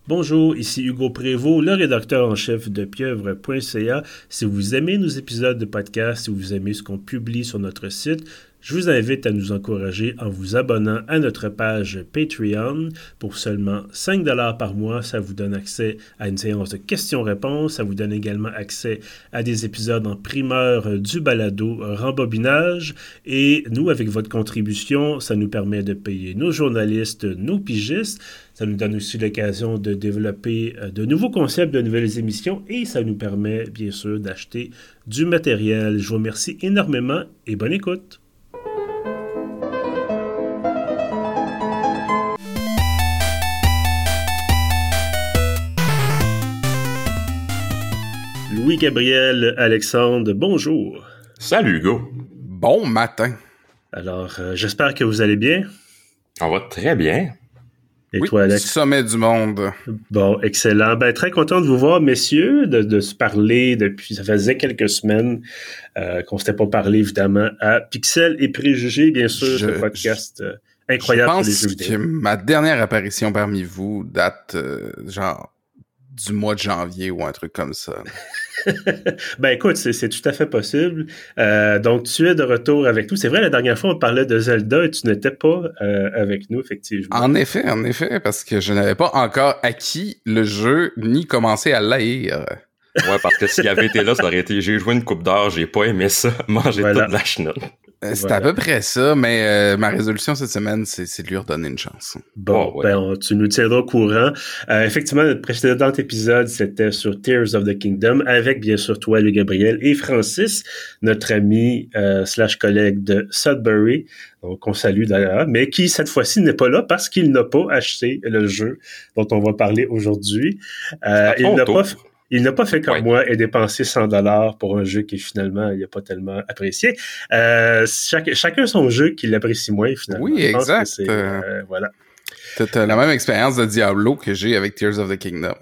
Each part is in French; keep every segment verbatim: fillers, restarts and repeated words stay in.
Bonjour, ici Hugo Prévost, le rédacteur en chef de pieuvre point c a. Si vous aimez nos épisodes de podcast, si vous aimez ce qu'on publie sur notre site, je vous invite à nous encourager en vous abonnant à notre page Patreon. Pour seulement cinq dollars par mois, ça vous donne accès à une séance de questions-réponses. Ça vous donne également accès à des épisodes en primeur du balado Rembobinage. Et nous, avec votre contribution, ça nous permet de payer nos journalistes, nos pigistes. Ça nous donne aussi l'occasion de développer de nouveaux concepts, de nouvelles émissions. Et ça nous permet, bien sûr, d'acheter du matériel. Je vous remercie énormément et bonne écoute. Louis-Gabriel Alexandre, bonjour. Salut Hugo. Bon matin. Alors, euh, j'espère que vous allez bien. On va très bien. Et oui, toi, Alex? Sommet du monde. Bon, excellent. Ben, très content de vous voir, messieurs, de, de se parler depuis, ça faisait quelques semaines euh, qu'on ne s'était pas parlé, évidemment, à Pixels et Préjugés, bien sûr, je, ce podcast euh, incroyable pour les jeux vidéo. Je pense que ma dernière apparition parmi vous date, euh, genre, du mois de janvier ou un truc comme ça. Ben écoute, c'est, c'est tout à fait possible. Euh, donc, tu es de retour avec nous. C'est vrai, la dernière fois, on parlait de Zelda et tu n'étais pas euh, avec nous, effectivement. En effet, en effet, parce que je n'avais pas encore acquis le jeu ni commencé à l'haïr. Ouais, parce que s'il avait été là, ça aurait été « j'ai joué une coupe d'heure, j'ai pas aimé ça, manger voilà. toute la chenoute ». C'est voilà. à peu près ça, mais euh, ma résolution cette semaine, c'est, c'est de lui redonner une chance. Bon, oh, ouais. ben, on, tu nous tiendras au courant. Euh, effectivement, notre précédent épisode, c'était sur Tears of the Kingdom, avec bien sûr toi, Louis Gabriel, et Francis, notre ami euh, slash collègue de Sudbury, donc on salue d'ailleurs, mais qui cette fois-ci n'est pas là parce qu'il n'a pas acheté le jeu dont on va parler aujourd'hui. Euh, il n'a pas... Il n'a pas fait comme ouais. moi et dépensé cent dollars pour un jeu qui finalement il n'a pas tellement apprécié. Euh, chaque, chacun son jeu qu'il apprécie moins finalement. Oui, je exact. C'est, euh, voilà. T'as la même expérience de Diablo que j'ai avec Tears of the Kingdom.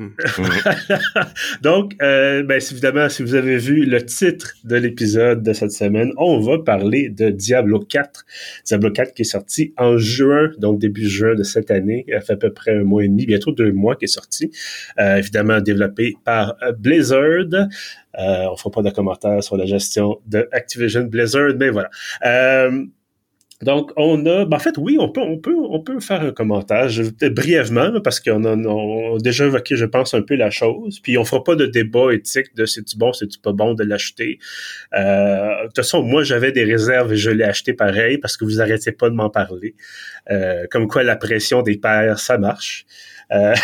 Donc, euh, ben, évidemment, si vous avez vu le titre de l'épisode de cette semaine, on va parler de Diablo quatre. Diablo quatre qui est sorti en juin, donc début juin de cette année. Il fait à peu près un mois et demi, bientôt deux mois qui est sorti. Euh, évidemment, développé par Blizzard. Euh, on fera pas de commentaires sur la gestion de Activision Blizzard, mais voilà. Euh, Donc, on a... Ben en fait, oui, on peut, on peut, on peut faire un commentaire, je, brièvement, parce qu'on a, on a déjà évoqué, je pense, un peu la chose. Puis, on fera pas de débat éthique de c'est-tu bon, c'est-tu pas bon de l'acheter. Euh, de toute façon, moi, j'avais des réserves et je l'ai acheté pareil parce que vous arrêtez pas de m'en parler. Euh, comme quoi, la pression des pairs, ça marche. Euh...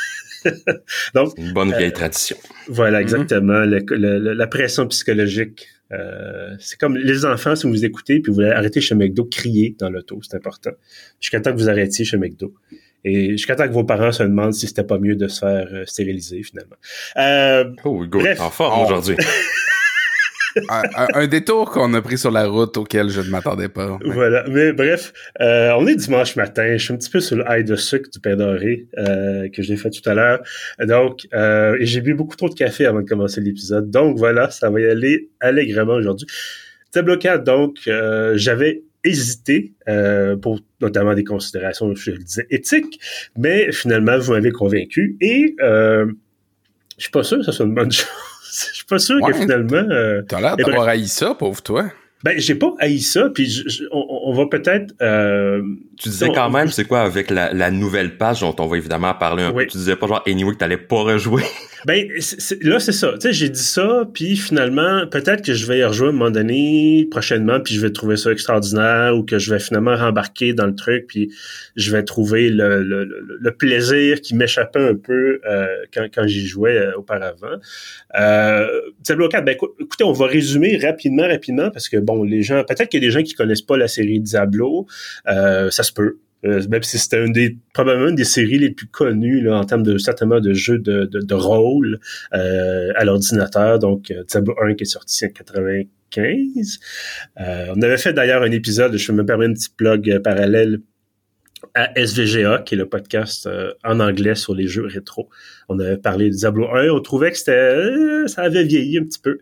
Donc, c'est une bonne vieille euh, tradition. Voilà, exactement. Mm-hmm. Le, le, la pression psychologique. Euh, c'est comme les enfants, si vous écoutez puis vous voulez arrêter chez McDo, criez dans l'auto, c'est important. Jusqu'à temps que vous arrêtiez chez McDo. Et jusqu'à temps que vos parents se demandent si c'était pas mieux de se faire euh, stériliser, finalement. Euh, oh, Hugo, en forme on... aujourd'hui. un, un, un détour qu'on a pris sur la route auquel je ne m'attendais pas. Mais... Voilà, mais bref, euh, on est dimanche matin, je suis un petit peu sur le high de sucre du pain doré euh, que j'ai fait tout à l'heure, donc euh, et j'ai bu beaucoup trop de café avant de commencer l'épisode, donc voilà, ça va y aller allègrement aujourd'hui. Diablo quatre, donc, euh, j'avais hésité euh, pour notamment des considérations, je le disais, éthiques, mais finalement, vous m'avez convaincu et euh, je suis pas sûr que ça soit une bonne chose. Je suis pas sûr ouais, que finalement... Euh, t'as l'air d'avoir haï ça, pauvre toi. Ben, j'ai pas haï ça, puis je, je, on, on va peut-être... Euh, tu disais on, quand même, c'est quoi, avec la, la nouvelle page dont on va évidemment parler un oui. peu, tu disais pas genre, anyway, que t'allais pas rejouer. Ben, c'est, c'est, là, c'est ça. Tu sais, j'ai dit ça, puis finalement, peut-être que je vais y rejouer à un moment donné, prochainement, puis je vais trouver ça extraordinaire, ou que je vais finalement rembarquer dans le truc, puis je vais trouver le, le, le, le plaisir qui m'échappait un peu euh, quand, quand j'y jouais euh, auparavant. Euh, Diablo quatre, ben écoutez, on va résumer rapidement, rapidement, parce que, bon, les gens, peut-être qu'il y a des gens qui connaissent pas la série Diablo, euh, ça se peut. Euh, même si c'était une des probablement une des séries les plus connues là, en termes de certainement de jeux de, de, de rôle euh, à l'ordinateur, donc euh, Diablo un qui est sorti en quatre-vingt-quinze. Euh, on avait fait d'ailleurs un épisode, je me permets un petit plug euh, parallèle à S V G A, qui est le podcast euh, en anglais sur les jeux rétro. On avait parlé de Diablo un, on trouvait que c'était euh, ça avait vieilli un petit peu.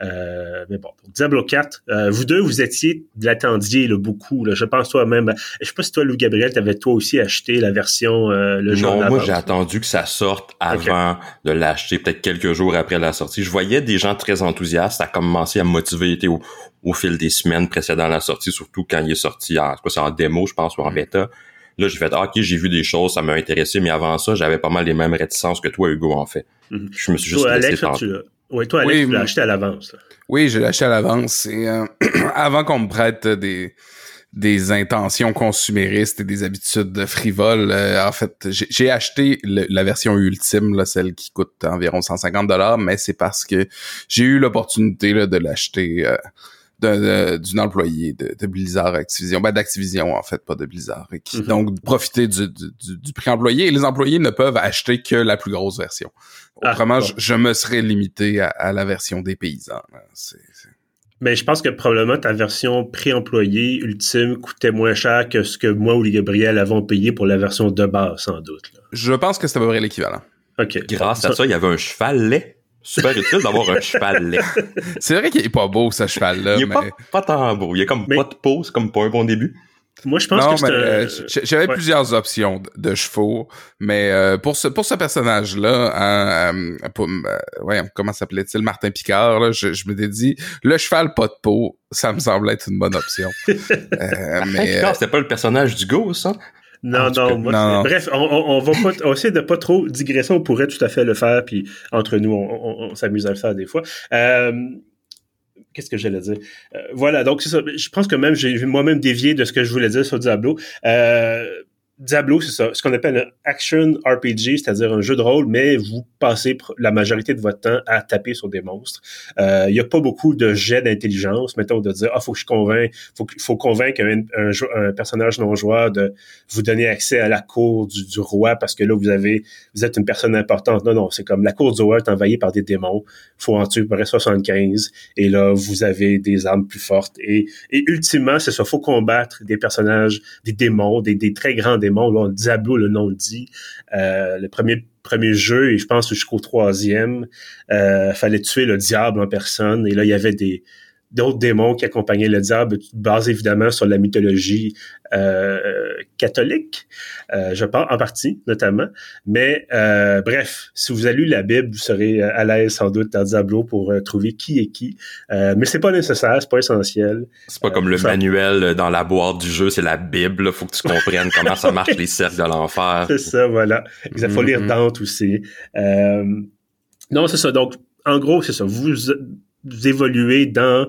Euh, mais bon, donc Diablo quatre, euh, vous deux, vous étiez, vous l'attendiez là, beaucoup. Là. Je pense toi-même, je sais pas si toi, Louis Gabriel, t'avais toi aussi acheté la version euh, le jour Non, d'avance. moi j'ai attendu que ça sorte avant okay. de l'acheter, peut-être quelques jours après la sortie. Je voyais des gens très enthousiastes, ça a commencé à me motiver au, au fil des semaines précédant la sortie, surtout quand il est sorti en, quoi, c'est en démo, je pense, ou en bêta. Là, j'ai fait, ah, ok, j'ai vu des choses, ça m'a intéressé, mais avant ça, j'avais pas mal les mêmes réticences que toi, Hugo, en fait. Mm-hmm. Je me suis juste toi, laissé Alex, tenter. tu Oui, toi, Alex, oui, tu l'as acheté à l'avance. Là. Oui, je l'ai acheté à l'avance. Et, euh, avant qu'on me prête des, des intentions consuméristes et des habitudes frivoles, euh, en fait, j'ai, j'ai acheté le, la version ultime, là, celle qui coûte environ cent cinquante dollars, mais c'est parce que j'ai eu l'opportunité là, de l'acheter euh, d'un, de, d'une employée de, de Blizzard Activision, ben d'Activision en fait, pas de Blizzard, et qui, mm-hmm. donc profiter du, du, du prix employé. Et les employés ne peuvent acheter que la plus grosse version. Autrement, ah, bon. je, je me serais limité à, à la version des paysans. C'est, c'est... Mais je pense que probablement ta version pré-employée ultime coûtait moins cher que ce que moi ou les Gabriel avons payé pour la version de base, sans doute. Là. Je pense que c'est à peu près l'équivalent. OK. Grâce à ça, il y avait un cheval laid. Super utile d'avoir un cheval laid. C'est vrai qu'il est pas beau, ce cheval-là. Il est mais... pas, pas tant beau. Il est comme mais... pas de peau, c'est comme pas un bon début. Moi, je pense non, que mais, c'est... euh, j'avais ouais. plusieurs options de, de chevaux, mais euh, pour ce pour ce personnage-là, hein, euh, pour, euh, ouais, comment s'appelait-il, Martin Picard, là, je, je m'étais dit, le cheval pas de peau, ça me semblait être une bonne option. euh, Martin mais, Picard, euh, c'était pas le personnage du go, ça? Non, non, moi, non. Bref, on, on, on va pas, on essaie de pas trop digresser, on pourrait tout à fait le faire, puis entre nous, on, on, on s'amuse à le faire des fois. Euh, Qu'est-ce que j'allais dire? Euh, voilà, donc c'est ça. Je pense que même j'ai moi-même dévié de ce que je voulais dire sur Diablo. Euh, Diablo, c'est ça, ce qu'on appelle un action R P G, c'est-à-dire un jeu de rôle, mais vous passez la majorité de votre temps à taper sur des monstres. Il euh, y a pas beaucoup de jets d'intelligence, mettons, de dire, ah, faut que je convainc, faut, faut convaincre un, un, un personnage non-joueur de vous donner accès à la cour du, du roi parce que là, vous avez, vous êtes une personne importante. Non, non, c'est comme la cour du roi est envahie par des démons. Faut en tuer à peu près soixante-quinze. Et là, vous avez des armes plus fortes. Et, et ultimement, c'est ça, faut combattre des personnages, des démons, des, des très grands démons. Là, Diablo, le nom le dit. Euh, le premier premier jeu, et je pense jusqu'au troisième, euh, fallait tuer le diable en personne. Et là, il y avait des d'autres démons qui accompagnaient le diable, basés évidemment sur la mythologie euh, catholique, euh, je pense, en partie, notamment. Mais euh, bref, si vous avez lu la Bible, vous serez à l'aise sans doute dans Diablo pour euh, trouver qui est qui. Euh, mais c'est pas nécessaire, c'est pas essentiel. C'est pas euh, comme le ça... manuel dans la boîte du jeu, c'est la Bible. Faut que tu comprennes comment ça marche les cercles de l'enfer. C'est ça, voilà. Il faut lire Dante aussi. Euh, non, c'est ça. Donc, en gros, c'est ça. Vous... vous évoluez dans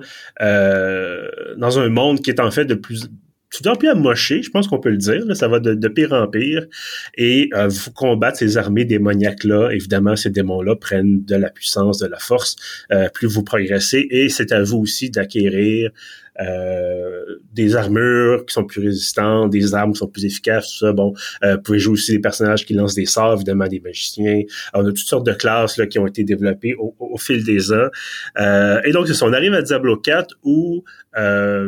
euh, dans un monde qui est en fait de plus de plus amoché, je pense qu'on peut le dire, là, ça va de, de pire en pire, et euh, vous combattez ces armées démoniaques-là. Évidemment, ces démons-là prennent de la puissance, de la force, euh, plus vous progressez, et c'est à vous aussi d'acquérir euh, des armures qui sont plus résistantes, des armes qui sont plus efficaces, tout ça. Bon, euh, vous pouvez jouer aussi des personnages qui lancent des sorts, évidemment des magiciens. Alors, on a toutes sortes de classes là qui ont été développées au, au, au fil des ans. Euh, et donc, c'est ça, on arrive à Diablo quatre où euh,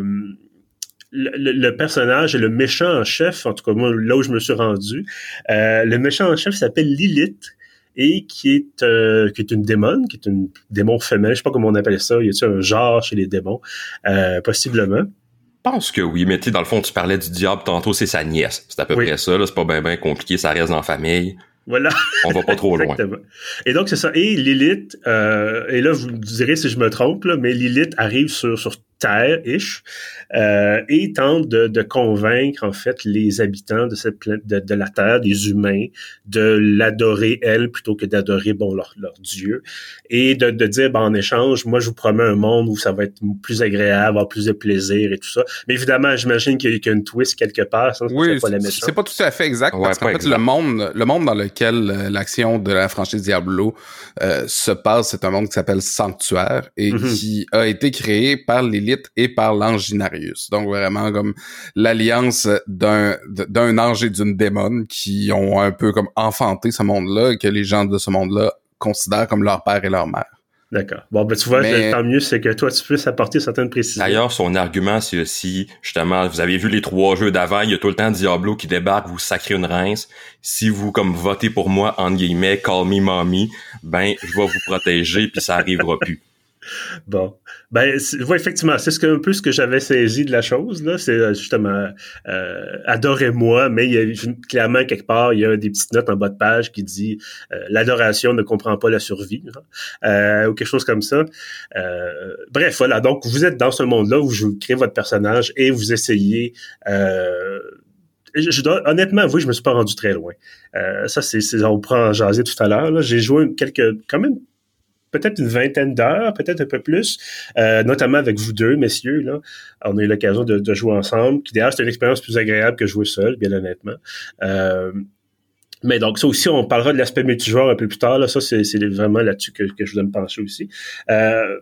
le, le, le personnage et le méchant en chef, en tout cas moi, là où je me suis rendu, euh, le méchant en chef s'appelle Lilith, et qui est euh, qui est une démone, qui est une démon femelle, je sais pas comment on appelle ça, y a-t-il un genre chez les démons, euh, possiblement. Je pense que oui, mais tu sais, dans le fond, tu parlais du diable tantôt, c'est sa nièce, c'est à peu oui. près ça, là, c'est pas bien ben compliqué, ça reste dans la famille. Voilà. On va pas trop loin. Et donc, c'est ça. Et Lilith, euh, et là, vous me direz si je me trompe, là, mais Lilith arrive sur, sur Terre-ish, euh, et tente de, de convaincre, en fait, les habitants de cette planète, de, de la Terre, des humains, de l'adorer, elle, plutôt que d'adorer, bon, leur, leur Dieu. Et de, de dire, ben, en échange, moi, je vous promets un monde où ça va être plus agréable, avoir plus de plaisir et tout ça. Mais évidemment, j'imagine qu'il y a, qu'il y a une twist quelque part. Ça, oui, c'est pas, la c'est pas tout à fait exact, ouais, parce qu'en fait, exact. le monde, le monde dans lequel euh, l'action de la franchise Diablo euh, se passe, c'est un monde qui s'appelle Sanctuaire et mm-hmm. qui a été créé par Lilith et par l'ange Inarius. Donc vraiment comme l'alliance d'un d'un ange et d'une démone qui ont un peu comme enfanté ce monde-là et que les gens de ce monde-là considèrent comme leur père et leur mère. D'accord. Bon, ben tu vois, mais... tant mieux, c'est que toi, tu puisses apporter certaines précisions. D'ailleurs, son argument, c'est aussi, justement, vous avez vu les trois jeux d'avant, il y a tout le temps Diablo qui débarque, vous sacrez une rince. Si vous, comme, votez pour moi, entre guillemets, call me mommy, ben, je vais vous protéger, puis ça arrivera plus. Bon. Ben, ouais, effectivement, c'est ce que, un peu ce que j'avais saisi de la chose, là. C'est justement, euh, adorez-moi, mais il y a clairement quelque part, il y a des petites notes en bas de page qui dit, euh, l'adoration ne comprend pas la survie, euh, ou quelque chose comme ça. Euh, bref, voilà. Donc, vous êtes dans ce monde-là où vous créez votre personnage et vous essayez, euh, Je, je dois honnêtement avouer, je me suis pas rendu très loin. Euh, ça, c'est, c'est on prend en jaser tout à l'heure. Là. J'ai joué quelques, quand même, peut-être une vingtaine d'heures, peut-être un peu plus, euh, notamment avec vous deux, messieurs. Là, on a eu l'occasion de, de jouer ensemble. Puis d'ailleurs, c'était une expérience plus agréable que jouer seul, bien honnêtement. Euh, mais donc, ça aussi, on parlera de l'aspect multijoueur un peu plus tard. Là, ça, c'est, c'est vraiment là-dessus que, que je voulais me pencher aussi. Euh,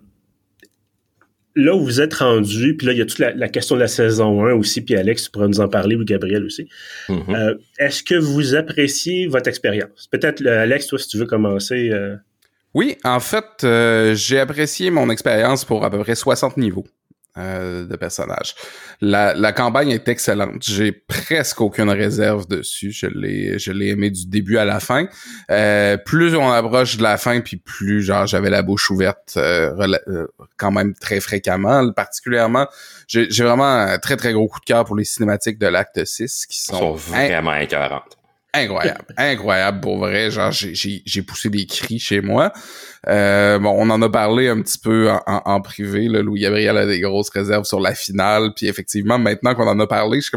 Là où vous êtes rendu, puis là, il y a toute la, la question de la saison un aussi, puis Alex, tu pourras nous en parler, ou Gabriel aussi. Mm-hmm. Euh, est-ce que vous appréciez votre expérience? Peut-être, Alex, toi, si tu veux commencer. Euh... Oui, en fait, euh, j'ai apprécié mon expérience pour à peu près soixante niveaux euh, de personnages. La, la campagne est excellente. J'ai presque aucune réserve dessus. Je l'ai, je l'ai aimé du début à la fin. Euh, plus on approche de la fin, puis plus genre j'avais la bouche ouverte euh, rela- euh, quand même très fréquemment. Particulièrement, j'ai, j'ai vraiment un très très gros coup de cœur pour les cinématiques de l'acte six qui sont, sont vraiment in- écœurantes. Incroyable, incroyable pour vrai. Genre, j'ai, j'ai, j'ai poussé des cris chez moi. Euh, bon, on en a parlé un petit peu en, en, en privé. Là, Louis Gabriel a des grosses réserves sur la finale. Puis effectivement, maintenant qu'on en a parlé, je suis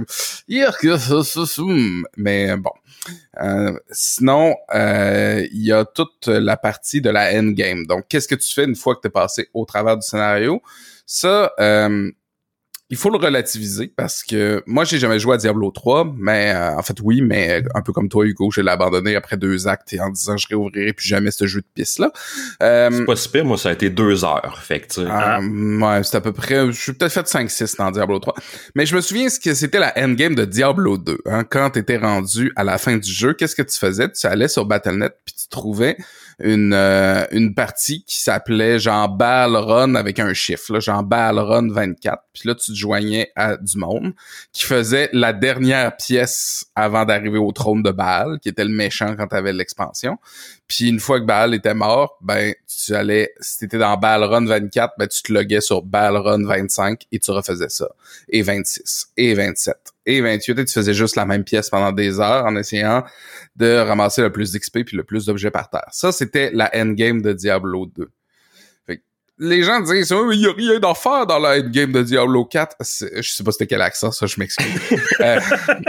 comme... Mais bon. Euh, sinon, euh, il y a toute la partie de la endgame. Donc, qu'est-ce que tu fais une fois que tu es passé au travers du scénario? Ça... Euh, il faut le relativiser parce que moi, j'ai jamais joué à Diablo trois, mais euh, en fait, oui, mais un peu comme toi, Hugo, je l'ai abandonné après deux actes et en disant je réouvrirai plus jamais ce jeu de piste-là. Euh, c'est pas si pire, moi, ça a été deux heures, fait que tu sais. Euh, ouais, c'est à peu près... Je suis peut-être fait cinq six dans Diablo trois. Mais je me souviens ce que c'était la endgame de Diablo deux. Hein, quand t'étais rendu à la fin du jeu, qu'est-ce que tu faisais? Tu allais sur Battle point net puis tu trouvais une euh, une partie qui s'appelait genre Baal Run avec un chiffre, là, genre Baal Run vingt-quatre. Puis là, tu te joignais à du monde qui faisait la dernière pièce avant d'arriver au trône de Baal, qui était le méchant quand t'avais l'expansion. Puis une fois que Baal était mort, ben tu allais, si t'étais dans Baal Run vingt-quatre, ben tu te loguais sur Baal Run vingt-cinq et tu refaisais ça. Et vingt-six, et vingt-sept, et vingt-huit, et tu faisais juste la même pièce pendant des heures en essayant de ramasser le plus d'X P puis le plus d'objets par terre. Ça, c'était la endgame de Diablo deux. Fait que les gens disent oh, « il y a rien d'en faire dans la endgame de Diablo quatre. » Je sais pas c'était quel accent, ça, je m'excuse. euh,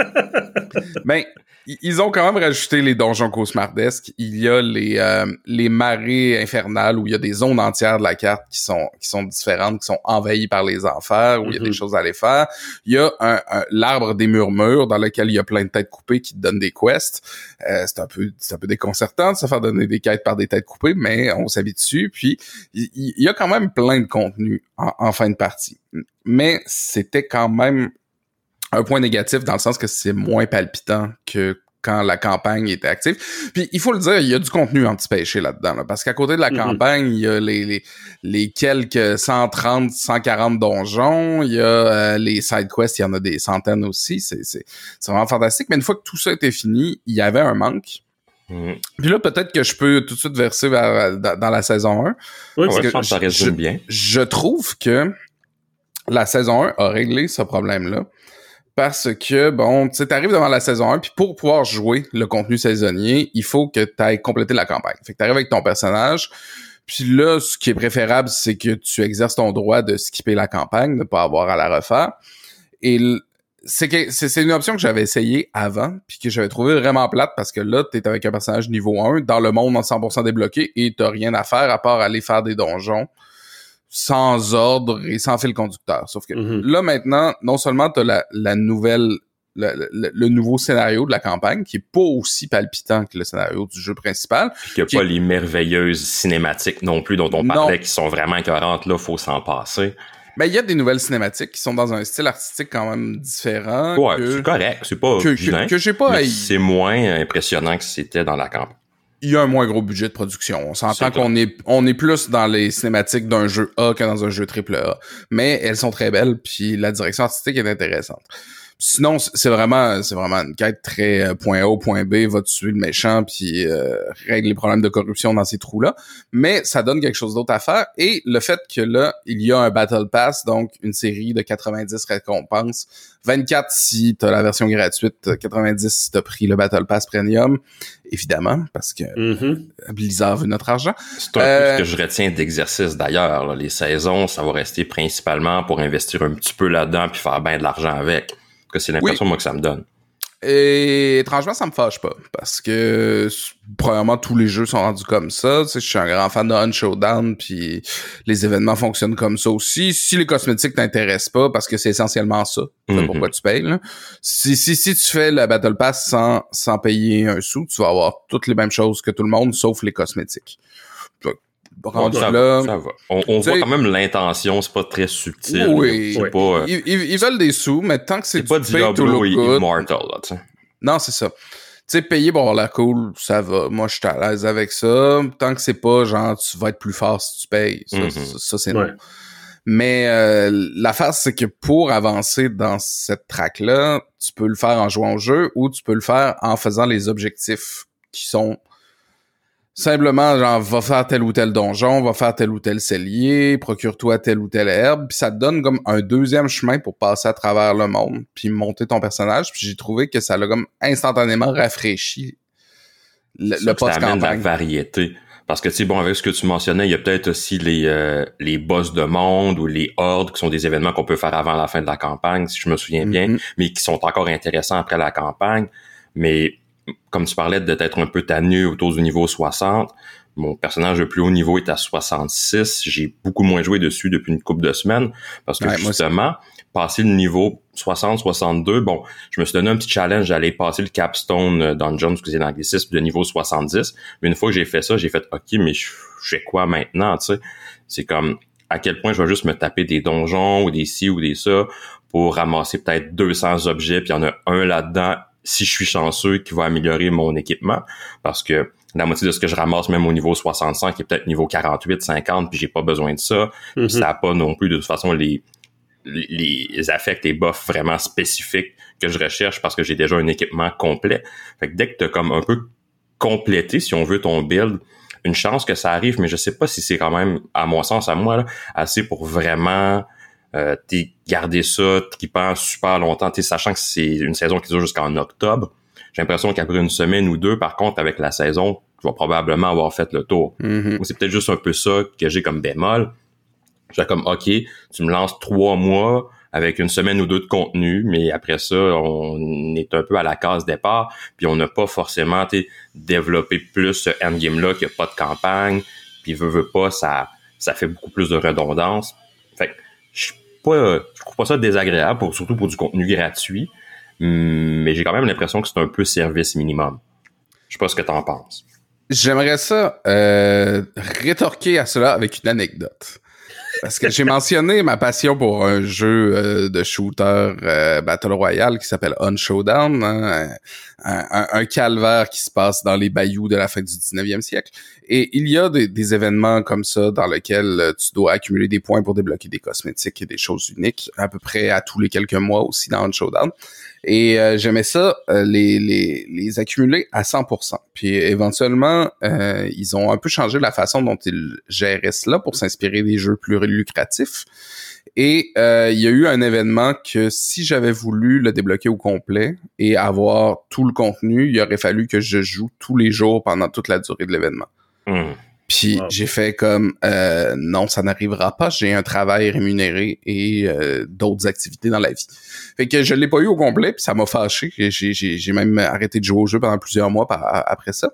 ben, ils ont quand même rajouté les donjons cauchemardesques. Il y a les euh, les marées infernales où il y a des zones entières de la carte qui sont qui sont différentes, qui sont envahies par les enfers, où mm-hmm. il y a des choses à aller faire. Il y a un, un l'arbre des murmures dans lequel il y a plein de têtes coupées qui te donnent des quests. Euh, c'est un peu c'est un peu déconcertant de se faire donner des quêtes par des têtes coupées, mais on s'habitue. Puis il, il y a quand même plein de contenu en, en fin de partie. Mais c'était quand même un point négatif dans le sens que c'est moins palpitant que quand la campagne était active. Puis il faut le dire, il y a du contenu anti-pêché là-dedans, là, parce qu'à côté de la mm-hmm. campagne, il y a les, les, les quelques cent trente, cent quarante donjons, il y a euh, les side quests, il y en a des centaines aussi, c'est, c'est, c'est vraiment fantastique. Mais une fois que tout ça était fini, il y avait un manque. Mm. Puis là, peut-être que je peux tout de suite verser vers, dans, dans la saison un. Oui, parce ouais, que je pense que ça résume je, bien. Je trouve que la saison un a réglé ce problème-là. Parce que, bon, tu sais, t'arrives devant la saison un, puis pour pouvoir jouer le contenu saisonnier, il faut que t'ailles compléter la campagne. Fait que t'arrives avec ton personnage, puis là, ce qui est préférable, c'est que tu exerces ton droit de skipper la campagne, de pas avoir à la refaire. Et c'est, que, c'est, c'est une option que j'avais essayé avant, puis que j'avais trouvé vraiment plate, parce que là, t'es avec un personnage niveau un, dans le monde en cent pour cent débloqué, et t'as rien à faire à part aller faire des donjons sans ordre et sans fil conducteur. Sauf que mm-hmm. là, maintenant, non seulement t'as la, la nouvelle, le, le, le nouveau scénario de la campagne, qui est pas aussi palpitant que le scénario du jeu principal. Puis qu'il n'y a pas est... les merveilleuses cinématiques non plus dont on non. parlait, qui sont vraiment écœurantes, là, faut s'en passer. Ben, il y a des nouvelles cinématiques qui sont dans un style artistique quand même différent. Ouais, que, c'est correct, c'est pas que, que, que j'ai pas haï. C'est moins impressionnant que c'était dans la campagne. Il y a un moins gros budget de production. On s'entend qu'on est, on est plus dans les cinématiques d'un jeu A que dans un jeu triple A. Mais elles sont très belles, puis la direction artistique est intéressante. Sinon, c'est vraiment c'est vraiment une quête très euh, point A, point B, va tuer le méchant puis euh, règle les problèmes de corruption dans ces trous-là. Mais ça donne quelque chose d'autre à faire. Et le fait que là, il y a un Battle Pass, donc une série de quatre-vingt-dix récompenses, vingt-quatre si t'as la version gratuite, quatre-vingt-dix si t'as pris le Battle Pass Premium, évidemment, parce que mm-hmm. Blizzard veut notre argent. C'est un euh, peu ce que je retiens d'exercice d'ailleurs. Là. Les saisons, ça va rester principalement pour investir un petit peu là-dedans puis faire bien de l'argent avec. Que c'est l'impression oui. moi que ça me donne. Et étrangement, ça me fâche pas. Parce que premièrement, tous les jeux sont rendus comme ça. Tu sais, je suis un grand fan de Hunt Showdown, puis les événements fonctionnent comme ça aussi. Si les cosmétiques t'intéressent pas, parce que c'est essentiellement ça, c'est mm-hmm. pourquoi tu payes. Là. Si, si, si tu fais le Battle Pass sans, sans payer un sou, tu vas avoir toutes les mêmes choses que tout le monde, sauf les cosmétiques. Rendu ça là, va, ça va. On, on voit quand même l'intention, c'est pas très subtil. Oui, c'est oui. Pas, euh, ils, ils, ils veulent des sous, mais tant que c'est, c'est pas Diablo et Immortal, là, tu sais. Non, c'est ça. Tu sais, payer pour avoir la cool, ça va. Moi, je suis à l'aise avec ça. Tant que c'est pas genre, tu vas être plus fort si tu payes. Ça, mm-hmm. ça, ça c'est ouais. non. Mais euh, l'affaire, c'est que pour avancer dans cette track-là, tu peux le faire en jouant au jeu ou tu peux le faire en faisant les objectifs qui sont simplement, genre, va faire tel ou tel donjon, va faire tel ou tel cellier, procure-toi telle ou telle herbe, puis ça te donne comme un deuxième chemin pour passer à travers le monde, puis monter ton personnage, puis j'ai trouvé que ça l'a comme instantanément rafraîchi le, le post-campagne. Ça amène la variété. Parce que, tu sais, bon, avec ce que tu mentionnais, il y a peut-être aussi les euh, les boss de monde ou les hordes qui sont des événements qu'on peut faire avant la fin de la campagne, si je me souviens bien, mm-hmm. mais qui sont encore intéressants après la campagne. Mais comme tu parlais de d'être un peu tanné autour du niveau soixante, mon personnage le plus haut niveau est à soixante-six. J'ai beaucoup moins joué dessus depuis une couple de semaines parce que ouais, justement, passer le niveau soixante soixante-deux, bon, je me suis donné un petit challenge d'aller passer le Capstone Dungeon, excusez l'anglicisme, de niveau soixante-dix. Mais une fois que j'ai fait ça, j'ai fait « OK, mais je fais quoi maintenant? » Tu sais, c'est comme à quel point je vais juste me taper des donjons ou des ci ou des ça pour ramasser peut-être deux cents objets, puis il y en a un là-dedans si je suis chanceux, qui va améliorer mon équipement, parce que la moitié de ce que je ramasse, même au niveau soixante-cinq, est peut-être niveau quarante-huit, cinquante, puis j'ai pas besoin de ça. Mm-hmm. Ça n'a pas non plus, de toute façon, les, les, les affects et buffs vraiment spécifiques que je recherche parce que j'ai déjà un équipement complet. Fait que dès que t'as comme un peu complété, si on veut, ton build, une chance que ça arrive, mais je sais pas si c'est quand même, à mon sens, à moi, là, assez pour vraiment... Euh, t'es gardé ça, qui pense super longtemps, t'es sachant que c'est une saison qui dure jusqu'en octobre. J'ai l'impression qu'après une semaine ou deux, par contre, avec la saison, tu vas probablement avoir fait le tour. Mm-hmm. C'est peut-être juste un peu ça que j'ai comme bémol. J'ai comme, OK, tu me lances trois mois avec une semaine ou deux de contenu, mais après ça, on est un peu à la case départ, puis on n'a pas forcément développé plus ce endgame-là qu'il n'y a pas de campagne, puis veut, veut pas, ça, ça fait beaucoup plus de redondance. Fait que je pas, je trouve pas ça désagréable, pour, surtout pour du contenu gratuit, mais j'ai quand même l'impression que c'est un peu service minimum. Je sais pas ce que t'en penses. J'aimerais ça euh, rétorquer à cela avec une anecdote. Parce que j'ai mentionné ma passion pour un jeu euh, de shooter euh, Battle Royale qui s'appelle Hunt Showdown, hein, un, un, un calvaire qui se passe dans les bayous de la fin du dix-neuvième siècle. Et il y a des, des événements comme ça dans lesquels euh, tu dois accumuler des points pour débloquer des cosmétiques et des choses uniques, à peu près à tous les quelques mois aussi dans Hunt Showdown. Et euh, j'aimais ça, euh, les, les, les accumuler à cent pour cent. Puis éventuellement, euh, ils ont un peu changé la façon dont ils géraient cela pour s'inspirer des jeux plus lucratifs. Et euh, il y a eu un événement que si j'avais voulu le débloquer au complet et avoir tout le contenu, il aurait fallu que je joue tous les jours pendant toute la durée de l'événement. Mmh. Puis wow. j'ai fait comme euh, non, ça n'arrivera pas, j'ai un travail rémunéré et euh, d'autres activités dans la vie. Fait que je l'ai pas eu au complet, puis ça m'a fâché. J'ai, j'ai, j'ai même arrêté de jouer au jeu pendant plusieurs mois par, après ça.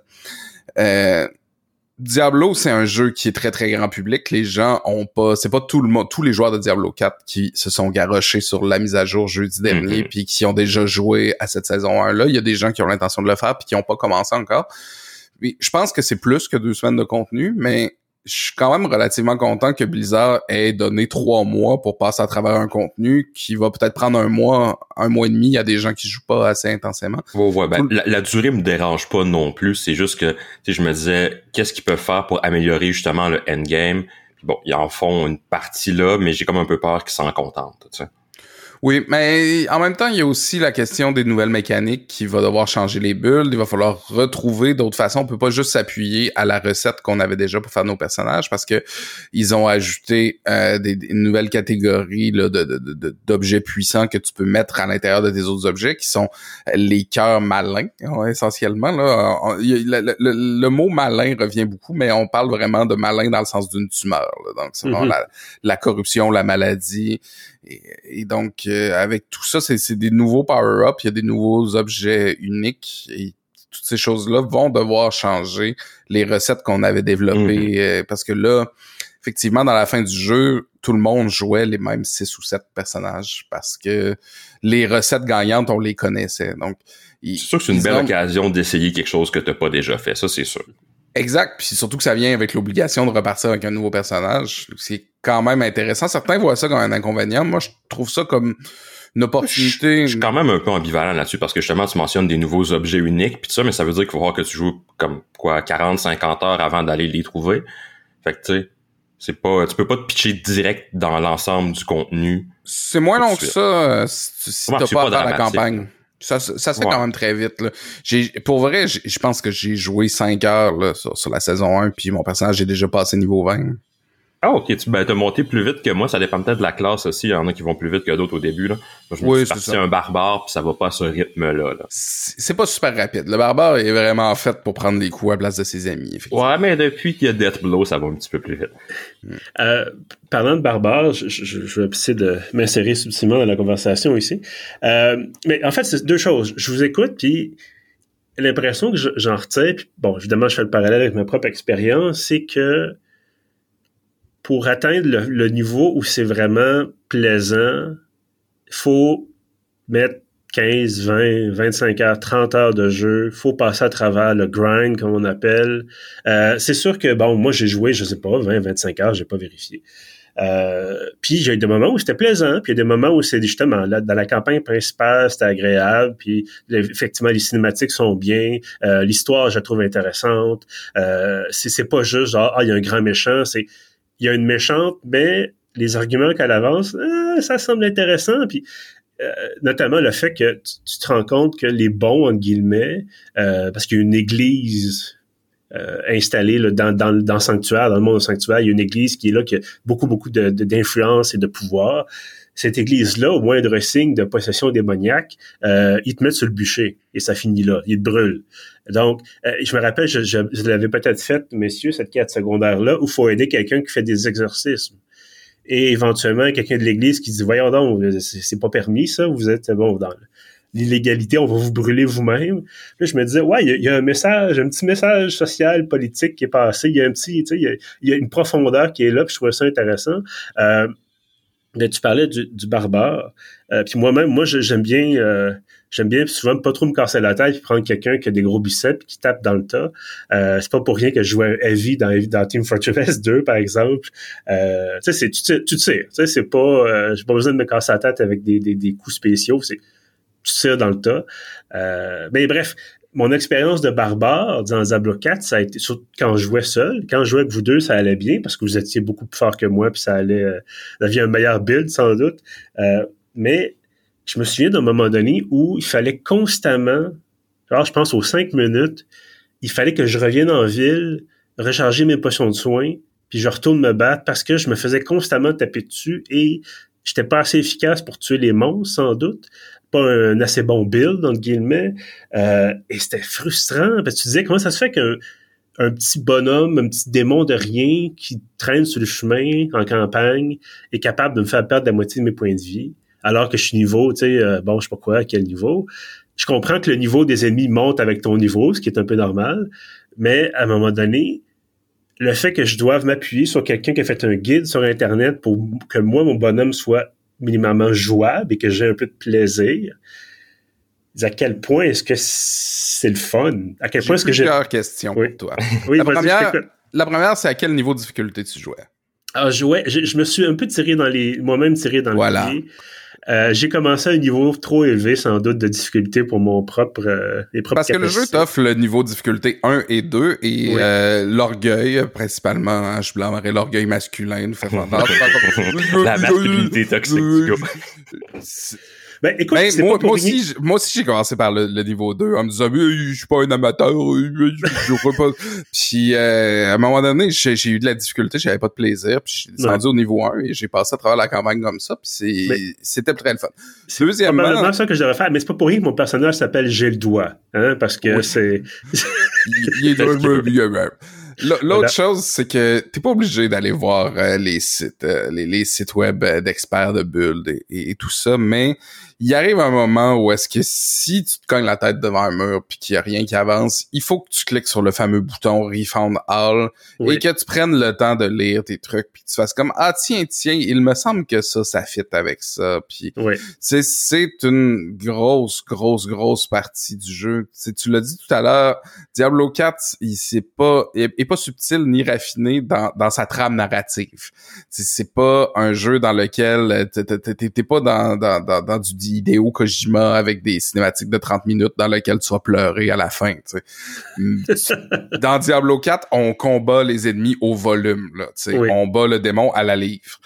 Euh, Diablo, c'est un jeu qui est très très grand public. Les gens ont pas, c'est pas tout le monde, tous les joueurs de Diablo quatre qui se sont garochés sur la mise à jour jeudi dernier, mm-hmm. puis qui ont déjà joué à cette saison un là. Il y a des gens qui ont l'intention de le faire puis qui ont pas commencé encore. Oui, je pense que c'est plus que deux semaines de contenu, mais je suis quand même relativement content que Blizzard ait donné trois mois pour passer à travers un contenu qui va peut-être prendre un mois, un mois et demi. Il y a des gens qui jouent pas assez intensément. Ouais, ouais, ben, la, la durée me dérange pas non plus. C'est juste que, tu sais, je me disais, qu'est-ce qu'ils peuvent faire pour améliorer justement le endgame? Puis bon, ils en font une partie là, mais j'ai comme un peu peur qu'ils s'en contentent, tu sais. Oui, mais en même temps, il y a aussi la question des nouvelles mécaniques qui va devoir changer les builds. Il va falloir retrouver d'autres façons. On peut pas juste s'appuyer à la recette qu'on avait déjà pour faire nos personnages parce que ils ont ajouté euh, des, des nouvelles catégories là, de, de, de, d'objets puissants que tu peux mettre à l'intérieur de tes autres objets qui sont les cœurs malins, essentiellement. Là. On, y a, le, le, le mot malin revient beaucoup, mais on parle vraiment de malin dans le sens d'une tumeur. Là. Donc, c'est vraiment mm-hmm. la, la corruption, la maladie. Et, et donc, euh, avec tout ça, c'est, c'est des nouveaux power-ups, il y a des nouveaux objets uniques et toutes ces choses-là vont devoir changer les recettes qu'on avait développées mmh. euh, parce que là, effectivement, dans la fin du jeu, tout le monde jouait les mêmes six ou sept personnages parce que les recettes gagnantes, on les connaissait. Donc, c'est sûr que c'est une belle ont... occasion d'essayer quelque chose que t'as pas déjà fait, ça c'est sûr. Exact, puis surtout que ça vient avec l'obligation de repartir avec un nouveau personnage. C'est quand même intéressant. Certains voient ça comme un inconvénient. Moi, je trouve ça comme une opportunité. Je, je suis quand même un peu ambivalent là-dessus parce que justement, tu mentionnes des nouveaux objets uniques puis tout ça, mais ça veut dire qu'il faut voir que tu joues comme quoi quarante cinquante heures avant d'aller les trouver. Fait que tu sais, c'est pas, tu peux pas te pitcher direct dans l'ensemble du contenu. C'est moins long que ça si, si t'as pas à faire la campagne. Ça, ça se fait ouais. quand même très vite. Là. J'ai, pour vrai, je pense que j'ai joué cinq heures là, sur, sur la saison un, puis mon personnage, j'ai déjà passé niveau vingt. Ah, ok, tu ben, t'as monté plus vite que moi, ça dépend peut-être de la classe aussi, il y en a qui vont plus vite que d'autres au début. Là. Moi, je me oui, suis parti un barbare, puis ça va pas à ce rythme-là. Là. C'est, c'est pas super rapide. Le barbare est vraiment fait pour prendre des coups à la place de ses amis. Ouais, mais depuis qu'il y a Deathblow, ça va un petit peu plus vite. Mm. Euh, parlant de barbare, je, je, je vais essayer de m'insérer subtilement dans la conversation ici. Euh, mais en fait, c'est deux choses. Je vous écoute, puis l'impression que j'en retire, puis bon, évidemment, je fais le parallèle avec ma propre expérience, c'est que pour atteindre le, le niveau où c'est vraiment plaisant, il faut mettre quinze, vingt, vingt-cinq heures, trente heures de jeu. Il faut passer à travers le grind, comme on appelle. Euh, c'est sûr que, bon, moi, j'ai joué, je sais pas, vingt, vingt-cinq heures, j'ai pas vérifié. Euh, puis j'ai eu des moments où c'était plaisant, puis il y a des moments où c'est justement, là, dans la campagne principale, c'était agréable, puis effectivement, les cinématiques sont bien, euh, l'histoire, je la trouve intéressante. Euh, c'est, c'est pas juste genre, ah, il y a un grand méchant, c'est il y a une méchante, mais les arguments qu'elle avance, euh, ça semble intéressant. Puis euh, notamment le fait que tu, tu te rends compte que les bons, entre guillemets, euh, parce qu'il y a une église euh, installée là, dans, dans, dans le sanctuaire, dans le monde du sanctuaire, il y a une église qui est là, qui a beaucoup, beaucoup de, de, d'influence et de pouvoir. Cette église-là, au moindre signe de possession démoniaque, euh, ils te mettent sur le bûcher et ça finit là, ils te brûlent. Donc, euh, je me rappelle, je, je, je l'avais peut-être fait, messieurs, cette quête secondaire-là, où il faut aider quelqu'un qui fait des exorcismes. Et éventuellement, quelqu'un de l'église qui dit, voyons donc, c'est, c'est pas permis ça, vous êtes bon dans l'illégalité, on va vous brûler vous-même. Là, je me disais, ouais, il y, y a un message, un petit message social, politique qui est passé, il y a un petit, tu sais, il y a, il y a une profondeur qui est là, puis je trouvais ça intéressant. Euh, Mais tu parlais du, du barbare. Euh, puis moi-même, moi, j'aime bien, euh, j'aime bien souvent pas trop me casser la tête et prendre quelqu'un qui a des gros biceps et qui tape dans le tas. Euh, c'est pas pour rien que je jouais Heavy dans, dans Team Fortress deux, par exemple. Euh, tu sais, c'est, tu, tu, tu tires. Tu sais, c'est pas, euh, j'ai pas besoin de me casser la tête avec des, des, des coups spéciaux. C'est, tu tires dans le tas. Euh, mais bref. Mon expérience de barbare dans Diablo quatre, ça a été surtout quand je jouais seul. Quand je jouais avec vous deux, ça allait bien parce que vous étiez beaucoup plus fort que moi, puis ça allait, euh, vous aviez un meilleur build sans doute. Euh, mais je me souviens d'un moment donné où il fallait constamment, genre je pense aux cinq minutes, il fallait que je revienne en ville, recharger mes potions de soins, puis je retourne me battre parce que je me faisais constamment taper dessus et j'étais pas assez efficace pour tuer les monstres sans doute. Pas un assez bon build, entre guillemets, euh, et c'était frustrant, parce que tu disais, comment ça se fait qu'un un petit bonhomme, un petit démon de rien qui traîne sur le chemin en campagne est capable de me faire perdre la moitié de mes points de vie, alors que je suis niveau, tu sais, euh, bon, je sais pas quoi, à quel niveau. Je comprends que le niveau des ennemis monte avec ton niveau, ce qui est un peu normal, mais à un moment donné, le fait que je doive m'appuyer sur quelqu'un qui a fait un guide sur Internet pour que moi, mon bonhomme soit minimum jouable et que j'ai un peu de plaisir, à quel point est-ce que c'est le fun? À quel j'ai point est-ce que j'ai... plusieurs questions oui. pour toi. Oui, la, première, la première, c'est à quel niveau de difficulté tu jouais? Alors, je jouais, je, je me suis un peu tiré dans les... Moi-même tiré dans voilà. le pied. Euh, j'ai commencé à un niveau trop élevé, sans doute, de difficulté pour mon propre, euh, les propres Parce capacités. que le jeu t'offre le niveau de difficulté un et deux, et oui. euh, l'orgueil, principalement, hein, je blâmerais l'orgueil masculin, nous fait La masculinité toxique, du coup. C'est... Ben, écoute, ben, c'est moi, pas pour moi, rien... aussi, moi aussi, j'ai commencé par le, le niveau deux en me disant, je suis pas un amateur, je jouerai pas. Puis, euh, à un moment donné, j'ai, j'ai eu de la difficulté, j'avais pas de plaisir, puis j'ai descendu ouais. au niveau un et j'ai passé à travers la campagne comme ça, puis c'est, mais c'était très le fun. C'est Deuxièmement, probablement ça que je devrais faire, mais c'est pas pour rien que mon personnage s'appelle J'ai le doigt, hein, parce que oui. c'est... il est drôle. L'autre voilà. chose, c'est que t'es pas obligé d'aller voir euh, les sites, euh, les, les sites web euh, d'experts de build et, et, et tout ça, mais il arrive un moment où est-ce que si tu te cognes la tête devant un mur puis qu'il y a rien qui avance, il faut que tu cliques sur le fameux bouton Refund All oui. et que tu prennes le temps de lire tes trucs puis que tu fasses comme ah tiens tiens, il me semble que ça ça fit avec ça puis oui. c'est c'est une grosse grosse grosse partie du jeu. T'sais, tu l'as dit tout à l'heure, Diablo quatre, il c'est pas il est pas subtil ni raffiné dans dans sa trame narrative. T'sais, c'est pas un jeu dans lequel t'es t'es t'es pas dans dans dans, dans du Hideo Kojima avec des cinématiques de trente minutes dans lesquelles tu vas pleurer à la fin, tu sais. Dans Diablo quatre, on combat les ennemis au volume, là, tu sais. Oui. On bat le démon à la livre.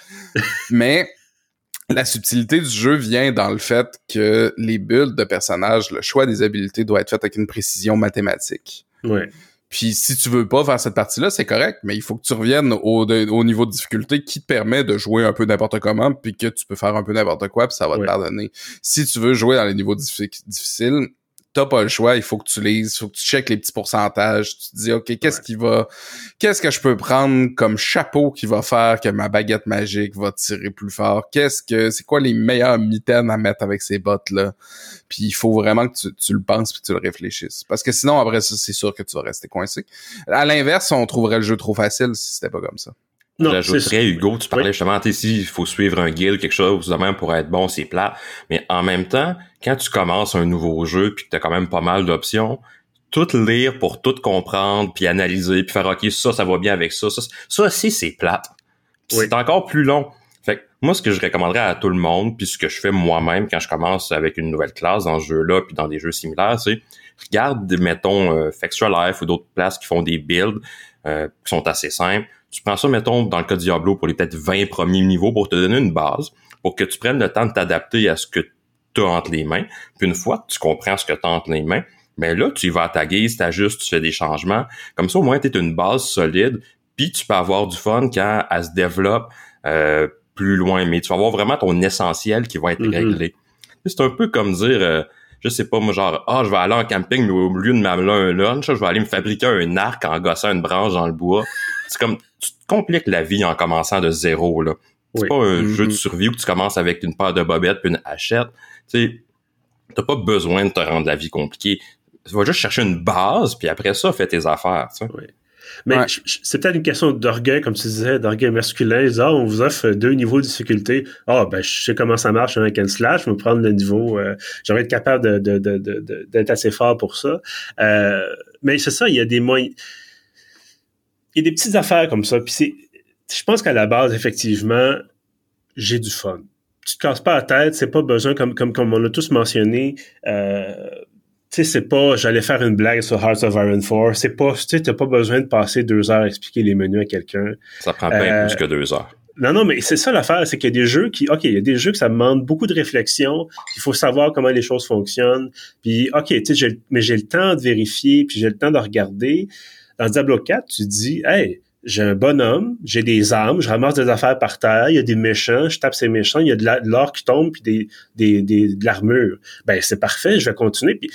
Mais la subtilité du jeu vient dans le fait que les builds de personnages, le choix des habilités doit être fait avec une précision mathématique. Oui. Puis si tu veux pas faire cette partie-là, c'est correct, mais il faut que tu reviennes au, de, au niveau de difficulté qui te permet de jouer un peu n'importe comment, puis que tu peux faire un peu n'importe quoi, puis ça va ouais. te pardonner. Si tu veux jouer dans les niveaux diffi- difficiles, t'as pas le choix, il faut que tu lises, il faut que tu checkes les petits pourcentages, tu te dis, OK, qu'est-ce ouais. qui va, qu'est-ce que je peux prendre comme chapeau qui va faire que ma baguette magique va tirer plus fort? Qu'est-ce que, c'est quoi les meilleures mitaines à mettre avec ces bottes-là? Puis il faut vraiment que tu, tu le penses puis que tu le réfléchisses. Parce que sinon, après ça, c'est sûr que tu vas rester coincé. À l'inverse, on trouverait le jeu trop facile si c'était pas comme ça. Non, j'ajouterais, Hugo, tu parlais oui. justement, tu sais, s'il faut suivre un guild, quelque chose de même pour être bon, c'est plat. Mais en même temps, quand tu commences un nouveau jeu puis que t'as quand même pas mal d'options, tout lire pour tout comprendre puis analyser puis faire OK, ça, ça va bien avec ça, ça, ça aussi, c'est plate. Puis oui. c'est encore plus long. Fait que moi, ce que je recommanderais à tout le monde, puis ce que je fais moi-même quand je commence avec une nouvelle classe dans ce jeu-là puis dans des jeux similaires, c'est regarde, mettons, euh, Factual Life ou d'autres places qui font des builds euh, qui sont assez simples. Tu prends ça, mettons, dans le cas de Diablo, pour les peut-être vingt premiers niveaux, pour te donner une base, pour que tu prennes le temps de t'adapter à ce que tu as entre les mains. Puis une fois que tu comprends ce que tu as entre les mains, ben là, tu y vas à ta guise, tu ajustes, tu fais des changements. Comme ça, au moins, tu es une base solide, puis tu peux avoir du fun quand elle se développe euh, plus loin. Mais tu vas avoir vraiment ton essentiel qui va être mm-hmm. réglé. C'est un peu comme dire... Euh, je sais pas, moi, genre, ah, je vais aller en camping, mais au lieu de m'amener un lunch, je vais aller me fabriquer un arc en gossant une branche dans le bois. C'est comme, tu te compliques la vie en commençant de zéro, là. C'est oui. pas un mm-hmm. jeu de survie où tu commences avec une paire de bobettes puis une hachette. Tu sais, t'as pas besoin de te rendre la vie compliquée. Tu vas juste chercher une base, puis après ça, fais tes affaires, tu sais. Oui. Mais ouais. c'est peut-être une question d'orgueil, comme tu disais, d'orgueil masculin. Ah, on vous offre deux niveaux de difficulté. Ah, ben, je sais comment ça marche avec un slash. Je vais prendre le niveau. Euh, j'aurais être capable de, de, de, de, de, d'être assez fort pour ça. Euh, mais c'est ça, il y a des moyens. Il y a des petites affaires comme ça. Puis c'est, je pense qu'à la base, effectivement, j'ai du fun. Tu te casses pas la tête. C'est pas besoin, comme, comme, comme on l'a tous mentionné. Euh, Tu sais, c'est pas, j'allais faire une blague sur Hearts of Iron quatre. C'est pas, tu sais, t'as pas besoin de passer deux heures à expliquer les menus à quelqu'un. Ça prend bien euh, plus que deux heures. Non, non, mais c'est ça l'affaire, c'est qu'il y a des jeux qui, OK, il y a des jeux que ça demande beaucoup de réflexion. Il faut savoir comment les choses fonctionnent. Puis, OK, tu sais, j'ai, mais j'ai le temps de vérifier, puis j'ai le temps de regarder. Dans Diablo quatre, tu te dis, hey, j'ai un bonhomme, j'ai des armes, je ramasse des affaires par terre, il y a des méchants, je tape ces méchants, il y a de, la, de l'or qui tombe, puis des, des, des, de l'armure. Ben, c'est parfait, je vais continuer. Puis,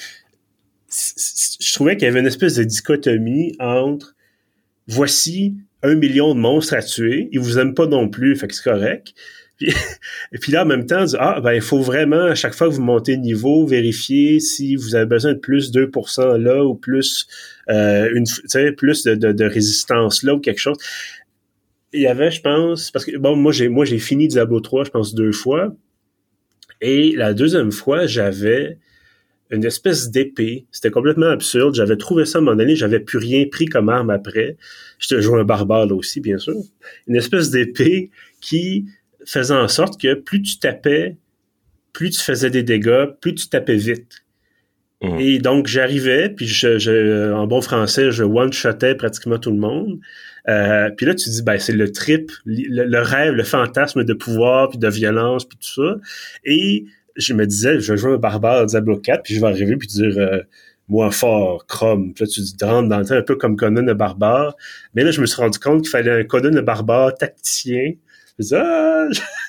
je trouvais qu'il y avait une espèce de dichotomie entre voici un million de monstres à tuer, ils vous aiment pas non plus, fait que c'est correct. Puis, et puis là, en même temps, ah, ben, il faut vraiment, à chaque fois que vous montez de niveau, vérifier si vous avez besoin de plus deux pour cent là, ou plus, euh, une, tu sais, plus de, de, de résistance là, ou quelque chose. Il y avait, je pense, parce que, bon, moi, j'ai, moi, j'ai fini Diablo trois, je pense, deux fois. Et la deuxième fois, j'avais une espèce d'épée. C'était complètement absurde. J'avais trouvé ça à un moment donné. J'avais plus rien pris comme arme après. J'étais joué un barbare là aussi, bien sûr. Une espèce d'épée qui faisait en sorte que plus tu tapais, plus tu faisais des dégâts, plus tu tapais vite. Mmh. Et donc, j'arrivais, puis je, je, en bon français, je one-shotais pratiquement tout le monde. Euh, puis là, tu dis, ben, c'est le trip, le, le rêve, le fantasme de pouvoir, puis de violence, puis tout ça. Et je me disais, je vais jouer un barbare à Diablo quatre, puis je vais arriver, puis dire, euh, moi fort, Chrome. Puis là, tu te rentres dans le temps, un peu comme Conan le barbare. Mais là, je me suis rendu compte qu'il fallait un Conan le barbare tacticien. Je disais, ah,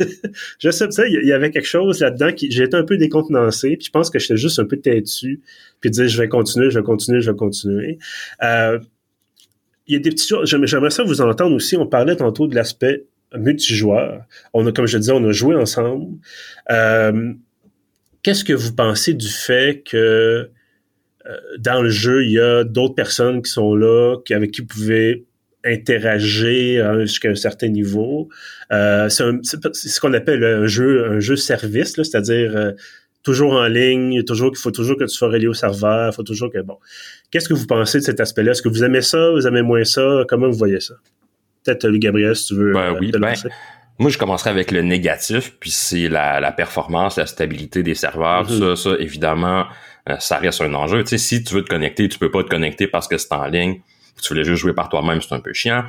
je sais pas, il y avait quelque chose là-dedans qui, j'étais un peu décontenancé, puis je pense que j'étais juste un peu têtu, puis dire, je vais continuer, je vais continuer, je vais continuer. Euh, il y a des petites choses, j'aimerais ça vous entendre aussi, on parlait tantôt de l'aspect multijoueur. On a, comme je disais, on a joué ensemble. Euh, qu'est-ce que vous pensez du fait que euh, dans le jeu, il y a d'autres personnes qui sont là, qui, avec qui vous pouvez interagir hein, jusqu'à un certain niveau. Euh, c'est, un, c'est, c'est ce qu'on appelle un jeu, un jeu service, là, c'est-à-dire euh, toujours en ligne, toujours qu'il faut toujours que tu sois relié au serveur, il faut toujours que bon. Qu'est-ce que vous pensez de cet aspect-là? Est-ce que vous aimez ça, vous aimez moins ça? Comment vous voyez ça? Peut-être lui, Gabriel, si tu veux. Ben euh, oui, te ben, lancer. moi je commencerai avec le négatif, puis c'est la, la performance, la stabilité des serveurs. Mm-hmm. Ça, ça, évidemment, euh, ça reste un enjeu. Tu sais, si tu veux te connecter, tu peux pas te connecter parce que c'est en ligne. Tu voulais juste jouer par toi-même, c'est un peu chiant.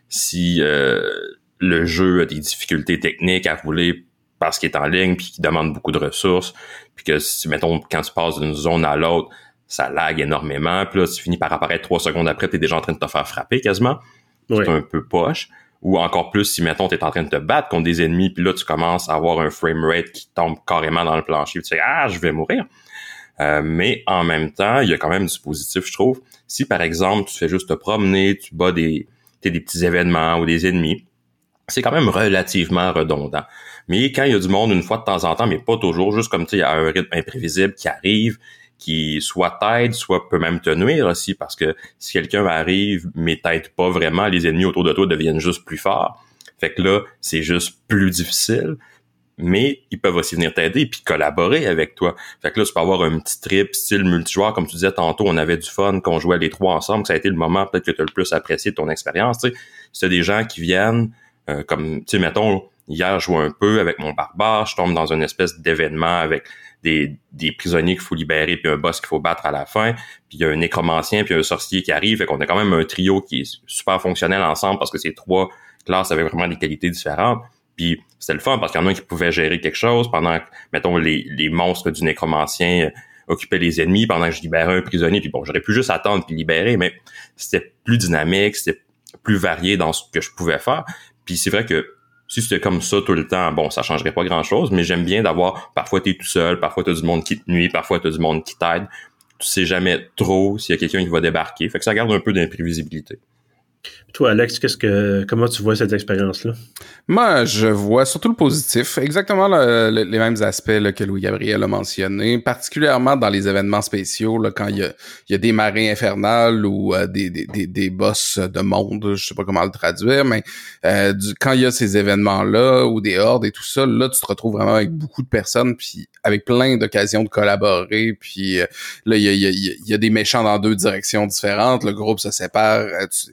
Si euh, le jeu a des difficultés techniques à rouler parce qu'il est en ligne puis qu'il demande beaucoup de ressources, puis que si, mettons, quand tu passes d'une zone à l'autre, ça lag énormément, puis là, tu finis par apparaître trois secondes après, t'es déjà en train de te faire frapper quasiment. Oui. C'est un peu poche. Ou encore plus, si, mettons, t'es en train de te battre contre des ennemis, puis là, tu commences à avoir un framerate qui tombe carrément dans le plancher, puis tu sais, ah, je vais mourir. Euh, mais en même temps, il y a quand même du positif, je trouve. Si, par exemple, tu fais juste te promener, tu bats des, des petits événements ou des ennemis, c'est quand même relativement redondant. Mais quand il y a du monde une fois de temps en temps, mais pas toujours, juste comme, tu sais, il y a un rythme imprévisible qui arrive, qui soit t'aide, soit peut même te nuire aussi, parce que si quelqu'un arrive, mais t'aide pas vraiment, les ennemis autour de toi deviennent juste plus forts. Fait que là, c'est juste plus difficile. Mais ils peuvent aussi venir t'aider puis collaborer avec toi. Fait que là, tu peux avoir un petit trip style multijoueur. Comme tu disais tantôt, on avait du fun, qu'on jouait les trois ensemble, que ça a été le moment peut-être que tu as le plus apprécié de ton expérience. Tu sais, si t'as des gens qui viennent, euh, comme, tu sais, mettons, hier, je jouais un peu avec mon barbare, je tombe dans une espèce d'événement avec des, des prisonniers qu'il faut libérer puis un boss qu'il faut battre à la fin. Puis il y a un nécromancien puis un sorcier qui arrive. Fait qu'on a quand même un trio qui est super fonctionnel ensemble parce que ces trois classes avaient vraiment des qualités différentes. Puis c'était le fun parce qu'il y en a un qui pouvait gérer quelque chose pendant que, mettons, les, les monstres du nécromancien euh, occupaient les ennemis pendant que je libérais un prisonnier. Puis bon, j'aurais pu juste attendre puis libérer, mais c'était plus dynamique, c'était plus varié dans ce que je pouvais faire. Puis c'est vrai que si c'était comme ça tout le temps, bon, ça changerait pas grand-chose, mais j'aime bien d'avoir, parfois t'es tout seul, parfois t'as du monde qui te nuit, parfois t'as du monde qui t'aide. Tu sais jamais trop s'il y a quelqu'un qui va débarquer. Fait que ça garde un peu d'imprévisibilité. Toi, Alex, qu'est-ce que, comment tu vois cette expérience-là? Moi, je vois surtout le positif. Exactement le, le, les mêmes aspects là, que Louis-Gabriel a mentionné, particulièrement dans les événements spéciaux, là, quand il y a, il y a des marées infernales ou euh, des, des, des, des boss de monde, je sais pas comment le traduire, mais euh, du, quand il y a ces événements-là ou des hordes et tout ça, là, tu te retrouves vraiment avec beaucoup de personnes, puis avec plein d'occasions de collaborer, puis euh, là, il y a, il y, a, il y a des méchants dans deux directions différentes, le groupe se sépare, euh, tu,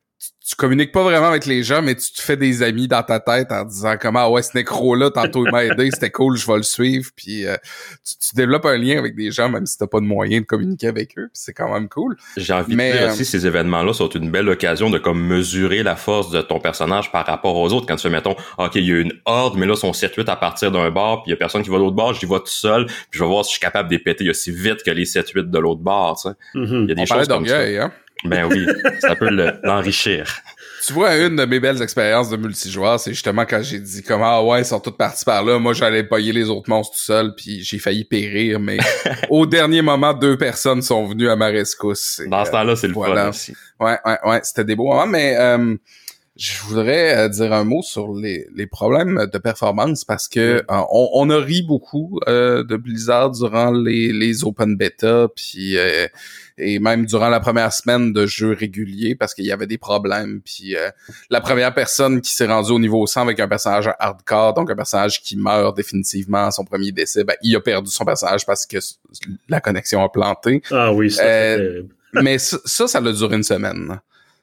tu communiques pas vraiment avec les gens, mais tu te fais des amis dans ta tête en disant comment ah ouais, ce nécro-là, tantôt il m'a aidé, c'était cool, je vais le suivre. Puis euh, tu, tu développes un lien avec des gens, même si t'as pas de moyen de communiquer avec eux. Puis c'est quand même cool. J'ai envie mais, de dire euh, aussi, ces événements-là sont une belle occasion de comme mesurer la force de ton personnage par rapport aux autres. Quand tu fais, mettons, OK, il y a une horde, mais là, son circuit à partir d'un bar, puis il y a personne qui va de l'autre bord, j'y vais tout seul, puis je vais voir si je suis capable de les péter aussi vite que les sept huit de l'autre bord, tu sais. Mm-hmm. Il y a des on choses comme ça. Hein? Ben oui, ça peut le, l'enrichir. Tu vois, une de mes belles expériences de multijoueur, c'est justement quand j'ai dit comment ah ouais, ils sont tous partis par là, moi j'allais pogner les autres monstres tout seul, puis j'ai failli périr, mais au dernier moment, deux personnes sont venues à ma rescousse. Dans ce temps-là, c'est le voilà. fun aussi. Ouais, ouais, ouais, c'était des beaux moments, mais euh, je voudrais euh, dire un mot sur les, les problèmes de performance parce que euh, on, on a ri beaucoup euh, de Blizzard durant les, les open beta, puis euh, et même durant la première semaine de jeu régulier parce qu'il y avait des problèmes. Puis euh, la première personne qui s'est rendue au niveau cent avec un personnage hardcore, donc un personnage qui meurt définitivement à son premier décès, ben, il a perdu son personnage parce que la connexion a planté. Ah oui, ça euh, mais ça, ça, ça a duré une semaine.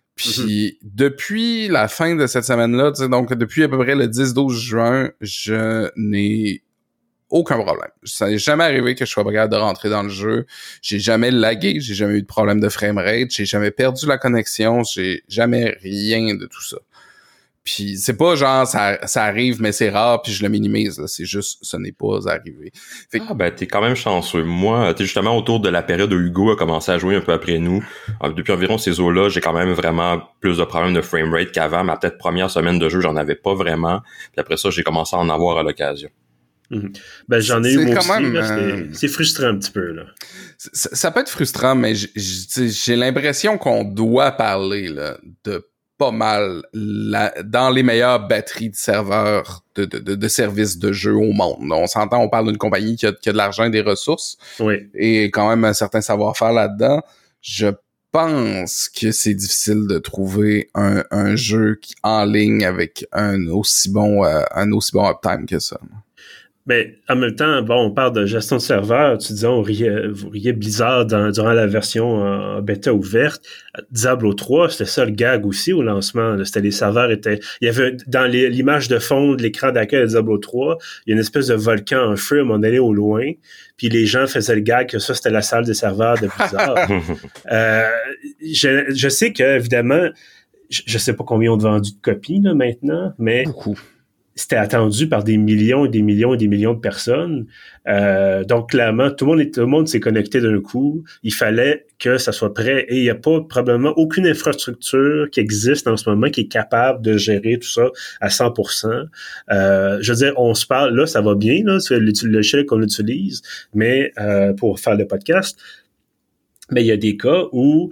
Puis mm-hmm. depuis la fin de cette semaine-là, tu sais, donc depuis à peu près le dix douze juin, je n'ai aucun problème. Ça n'est jamais arrivé que je sois pas capable de rentrer dans le jeu. J'ai jamais lagué, j'ai jamais eu de problème de framerate, j'ai jamais perdu la connexion, j'ai jamais rien de tout ça. Puis c'est pas genre ça, ça arrive mais c'est rare puis je le minimise, là. C'est juste ce n'est pas arrivé. Fait que... Ah ben t'es quand même chanceux. Moi, t'es justement autour de la période où Hugo a commencé à jouer un peu après nous. Depuis environ ces eaux-là, j'ai quand même vraiment plus de problèmes de framerate qu'avant. Ma peut-être première semaine de jeu, j'en avais pas vraiment. Puis après ça, j'ai commencé à en avoir à l'occasion. Mmh. Ben j'en ai eu moi aussi, même, là, euh... c'est, c'est frustrant un petit peu là. Ça, ça peut être frustrant, mais j', j', j'ai l'impression qu'on doit parler là, de pas mal la, dans les meilleures batteries de serveurs de, de, de, de services de jeux au monde. On s'entend, on parle d'une compagnie qui a, qui a de l'argent et des ressources, oui. Et quand même un certain savoir-faire là-dedans. Je pense que c'est difficile de trouver un, un jeu qui, en ligne avec un aussi bon euh, un aussi bon uptime que ça. Ben, en même temps, bon, on parle de gestion de serveur. Tu disais, on riait, vous riez Blizzard dans, durant la version en bêta ouverte. Diablo trois, c'était ça le gag aussi au lancement. Là. C'était les serveurs étaient... Il y avait, dans les, l'image de fond de l'écran d'accueil de Diablo trois, il y a une espèce de volcan en feu, on allait au loin. Puis les gens faisaient le gag que ça, c'était la salle des serveurs de Blizzard. euh, je, je sais que, évidemment, je, je sais pas combien on a vendu de copies, là, maintenant, mais... Beaucoup. C'était attendu par des millions et des millions et des millions de personnes. Euh, donc, clairement, tout le monde, est, tout le monde s'est connecté d'un coup. Il fallait que ça soit prêt. Et il n'y a pas probablement aucune infrastructure qui existe en ce moment qui est capable de gérer tout ça à cent pour cent. Euh, je veux dire, on se parle, là, ça va bien, là, c'est le logiciel qu'on utilise, mais euh, pour faire le podcast. Mais il y a des cas où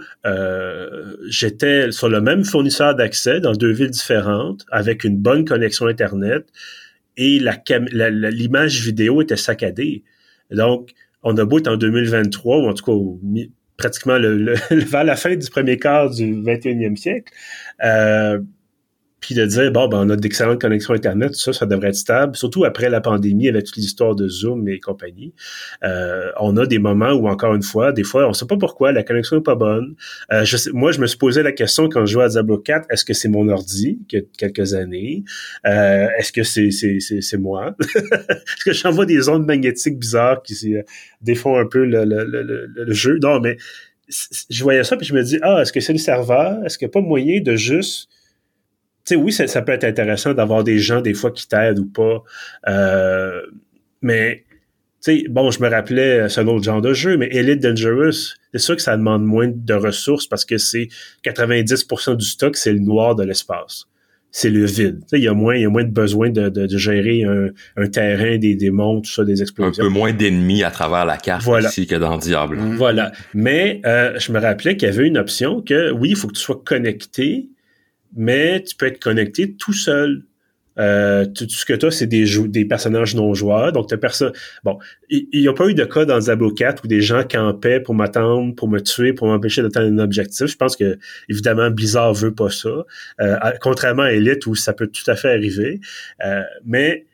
euh, j'étais sur le même fournisseur d'accès dans deux villes différentes avec une bonne connexion Internet et la, cam- la, la l'image vidéo était saccadée. Donc, on a beau être en deux mille vingt-trois ou en tout cas au, pratiquement le, le, vers la fin du premier quart du vingt et unième siècle, euh, puis de dire, bon, ben on a d'excellentes connexions Internet, tout ça, ça devrait être stable. Surtout après la pandémie, avec toute l'histoire de Zoom et compagnie. Euh, on a des moments où, encore une fois, des fois, on sait pas pourquoi, la connexion est pas bonne. Euh, je sais, moi, je me suis posé la question quand je jouais à Diablo quatre, est-ce que c'est mon ordi, qui a quelques années? Euh, est-ce que c'est, c'est, c'est, c'est moi? Est-ce que j'envoie des ondes magnétiques bizarres qui euh, défont un peu le, le, le, le, le jeu? Non, mais je voyais ça, puis je me dis, ah, est-ce que c'est le serveur? Est-ce qu'il n'y a pas moyen de juste... Tu sais, oui, ça, ça peut être intéressant d'avoir des gens, des fois, qui t'aident ou pas. Euh, mais, tu sais, bon, je me rappelais, c'est un autre genre de jeu, mais Elite Dangerous, c'est sûr que ça demande moins de ressources parce que c'est quatre-vingt-dix pour cent du stock, c'est le noir de l'espace. C'est le vide. Tu sais, il y a moins, il y a moins de besoin de, de, de gérer un, un terrain, des démons, tout ça, des explosions. Un peu moins d'ennemis à travers la carte voilà. Ici que dans Diablo. Mmh. Voilà. Mais, euh, je me rappelais qu'il y avait une option que, oui, il faut que tu sois connecté, mais tu peux être connecté tout seul. Euh, tout, tout ce que tu as, c'est des, jou- des personnages non-joueurs. Donc, t'as personne. Bon, il n'y a pas eu de cas dans Diablo quatre où des gens campaient pour m'attendre, pour me tuer, pour m'empêcher d'atteindre un objectif. Je pense que, évidemment, Blizzard veut pas ça. Euh, contrairement à Elite où ça peut tout à fait arriver. Euh, mais,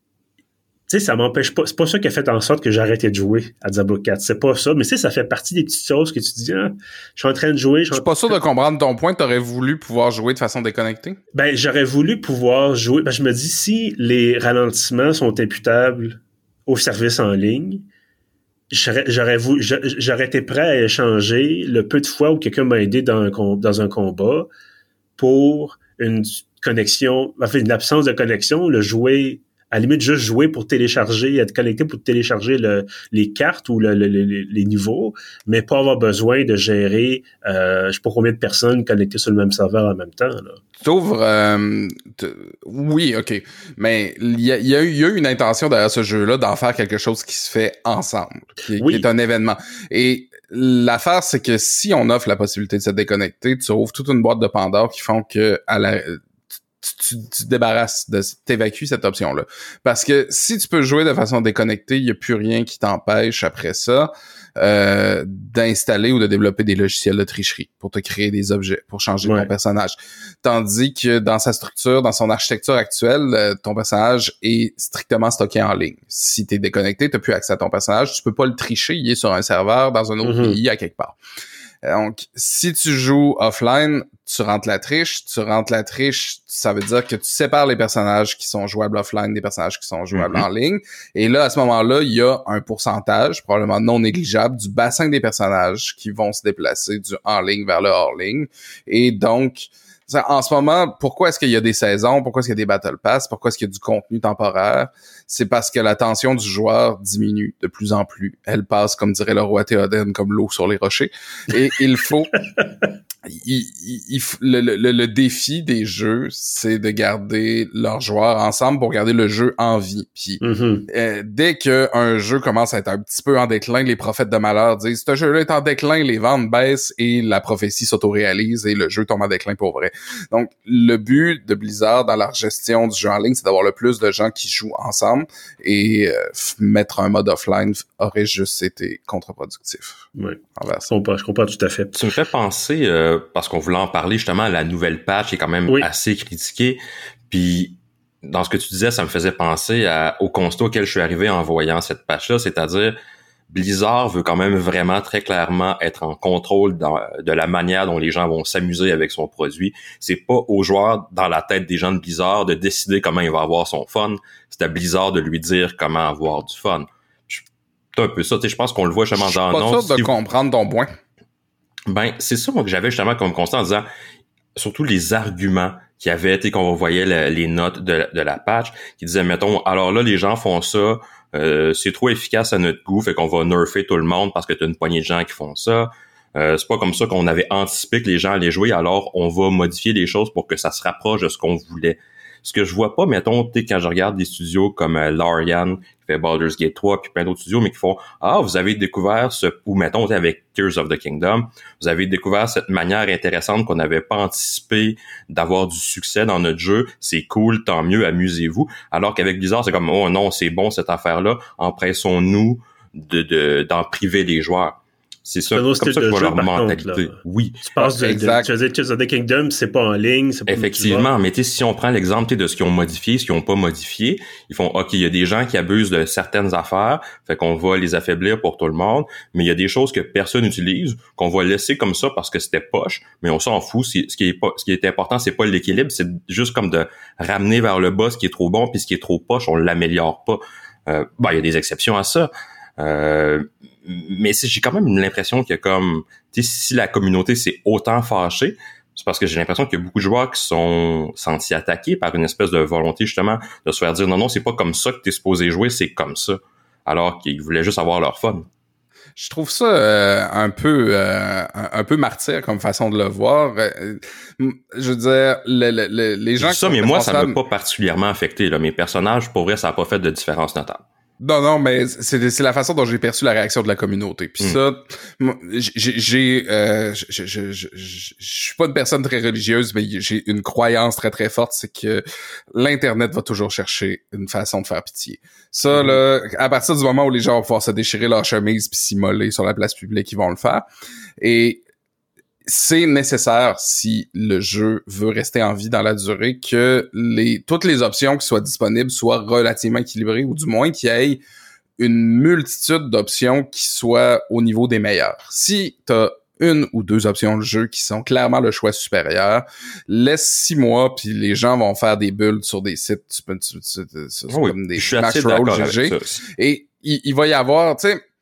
tu sais, ça m'empêche pas. C'est pas ça qui a fait en sorte que j'ai arrêté de jouer à Diablo quatre. C'est pas ça. Mais tu sais, ça fait partie des petites choses que tu te dis, ah, je suis en train de jouer. Je suis pas sûr de comprendre ton point. T'aurais voulu pouvoir jouer de façon déconnectée? Ben, j'aurais voulu pouvoir jouer. Ben, je me dis, si les ralentissements sont imputables au service en ligne, j'aurais, j'aurais voulu, j'aurais été prêt à échanger le peu de fois où quelqu'un m'a aidé dans un, dans un combat pour une connexion, enfin, une absence de connexion, le jouer, à la limite, juste jouer pour télécharger, être connecté pour télécharger le, les cartes ou le, le, le, les niveaux, mais pas avoir besoin de gérer, euh, je sais pas combien de personnes connectées sur le même serveur en même temps, là. T'ouvres, euh, oui, ok, mais il y a, y, a y a eu une intention derrière ce jeu-là d'en faire quelque chose qui se fait ensemble, qui, oui. qui est un événement. Et l'affaire, c'est que si on offre la possibilité de se déconnecter, tu ouvres toute une boîte de Pandore qui font que à la Tu, tu, tu te débarrasses, de t'évacuer cette option-là. Parce que si tu peux jouer de façon déconnectée, il n'y a plus rien qui t'empêche après ça euh, d'installer ou de développer des logiciels de tricherie pour te créer des objets, pour changer ouais. ton personnage. Tandis que dans sa structure, dans son architecture actuelle, ton personnage est strictement stocké en ligne. Si t'es déconnecté, t'as plus accès à ton personnage, tu peux pas le tricher, il est sur un serveur dans un autre mm-hmm. pays à quelque part. Donc, si tu joues offline, tu rentres la triche. Tu rentres la triche, ça veut dire que tu sépares les personnages qui sont jouables offline des personnages qui sont jouables mm-hmm. en ligne. Et là, à ce moment-là, il y a un pourcentage, probablement non négligeable, du bassin des personnages qui vont se déplacer du en ligne vers le hors ligne. Et donc, en ce moment, pourquoi est-ce qu'il y a des saisons? Pourquoi est-ce qu'il y a des Battle Pass? Pourquoi est-ce qu'il y a du contenu temporaire? C'est parce que l'attention du joueur diminue de plus en plus. Elle passe, comme dirait le roi Théoden, comme l'eau sur les rochers. Et il faut... Il, il, il, le, le, le défi des jeux, c'est de garder leurs joueurs ensemble pour garder le jeu en vie. Puis mm-hmm. euh, dès qu'un jeu commence à être un petit peu en déclin, les prophètes de malheur disent « Ce jeu-là est en déclin, les ventes baissent et la prophétie s'autoréalise et le jeu tombe en déclin pour vrai. » Donc, le but de Blizzard dans leur gestion du jeu en ligne, c'est d'avoir le plus de gens qui jouent ensemble et euh, mettre un mode offline aurait juste été contre-productif. Oui, je comprends, je comprends tout à fait. Tu me fais penser... Euh... parce qu'on voulait en parler justement, la nouvelle patch est quand même oui. assez critiquée. Puis, dans ce que tu disais, ça me faisait penser à, au constat auquel je suis arrivé en voyant cette patch-là, c'est-à-dire Blizzard veut quand même vraiment très clairement être en contrôle dans, de la manière dont les gens vont s'amuser avec son produit. C'est pas aux joueurs, dans la tête des gens de Blizzard, de décider comment il va avoir son fun. C'est à Blizzard de lui dire comment avoir du fun. C'est un peu ça. Tu sais, je pense qu'on le voit justement dans le nom. Je suis pas sûr de comprendre ton point. Ben, c'est ça, moi, que j'avais justement comme constat en disant, surtout les arguments qui avaient été, qu'on voyait le, les notes de, de la patch, qui disaient, mettons, alors là, les gens font ça, euh, c'est trop efficace à notre goût, fait qu'on va nerfer tout le monde parce que t'as une poignée de gens qui font ça. Euh, c'est pas comme ça qu'on avait anticipé que les gens allaient jouer, alors on va modifier les choses pour que ça se rapproche de ce qu'on voulait. Ce que je vois pas, mettons, tu sais, quand je regarde des studios comme euh, Larian, qui fait Baldur's Gate trois, puis plein d'autres studios, mais qui font « Ah, vous avez découvert ce... » ou mettons, avec Tears of the Kingdom, vous avez découvert cette manière intéressante qu'on n'avait pas anticipé d'avoir du succès dans notre jeu. C'est cool, tant mieux, amusez-vous. Alors qu'avec Blizzard, c'est comme « Oh non, c'est bon cette affaire-là, empressons-nous de, de, d'en priver les joueurs. » C'est ça, comme ça que je vois leur mentalité. Contre, oui. Tu passes de, exact. de, tu veux dire, Tears of the Kingdom, c'est pas en ligne, c'est pas effectivement, mais tu sais, si on prend l'exemple de ce qu'ils ont modifié, ce qu'ils ont pas modifié, ils font, OK, il y a des gens qui abusent de certaines affaires, fait qu'on va les affaiblir pour tout le monde, mais il y a des choses que personne n'utilise, qu'on va laisser comme ça parce que c'était poche, mais on s'en fout. Ce qui est pas, ce qui est important, c'est pas l'équilibre, c'est juste comme de ramener vers le bas ce qui est trop bon, puis ce qui est trop poche, on l'améliore pas. Euh, ben, il y a des exceptions à ça. Euh, mais j'ai quand même l'impression qu'il y a comme, tu sais, si la communauté s'est autant fâchée, c'est parce que j'ai l'impression qu'il y a beaucoup de joueurs qui sont sentis attaqués par une espèce de volonté justement de se faire dire non, non, c'est pas comme ça que t'es supposé jouer, c'est comme ça. Alors qu'ils voulaient juste avoir leur fun. Je trouve ça euh, un peu euh, un, un peu martyr comme façon de le voir. Euh, je veux dire, le, le, le, les gens... Ça, mais moi, ça m'a pas particulièrement affecté. Là. Mes personnages, pour vrai, ça a pas fait de différence notable. Non, non, mais c'est, c'est la façon dont j'ai perçu la réaction de la communauté. Puis mm. ça, j'ai, j'ai, euh, je, je, je, je, je suis pas une personne très religieuse, mais j'ai une croyance très très forte, c'est que l'Internet va toujours chercher une façon de faire pitié. Ça, mm. là, à partir du moment où les gens vont pouvoir se déchirer leur chemise puis s'immoler sur la place publique, ils vont le faire. Et c'est nécessaire, si le jeu veut rester en vie dans la durée, que les toutes les options qui soient disponibles soient relativement équilibrées, ou du moins qu'il y ait une multitude d'options qui soient au niveau des meilleures. Si t'as une ou deux options de jeu qui sont clairement le choix supérieur, laisse six mois, puis les gens vont faire des bulles sur des sites tu peux, tu, tu, tu, tu, oui, comme des Maxroll G G, et il, il va y avoir, tu sais,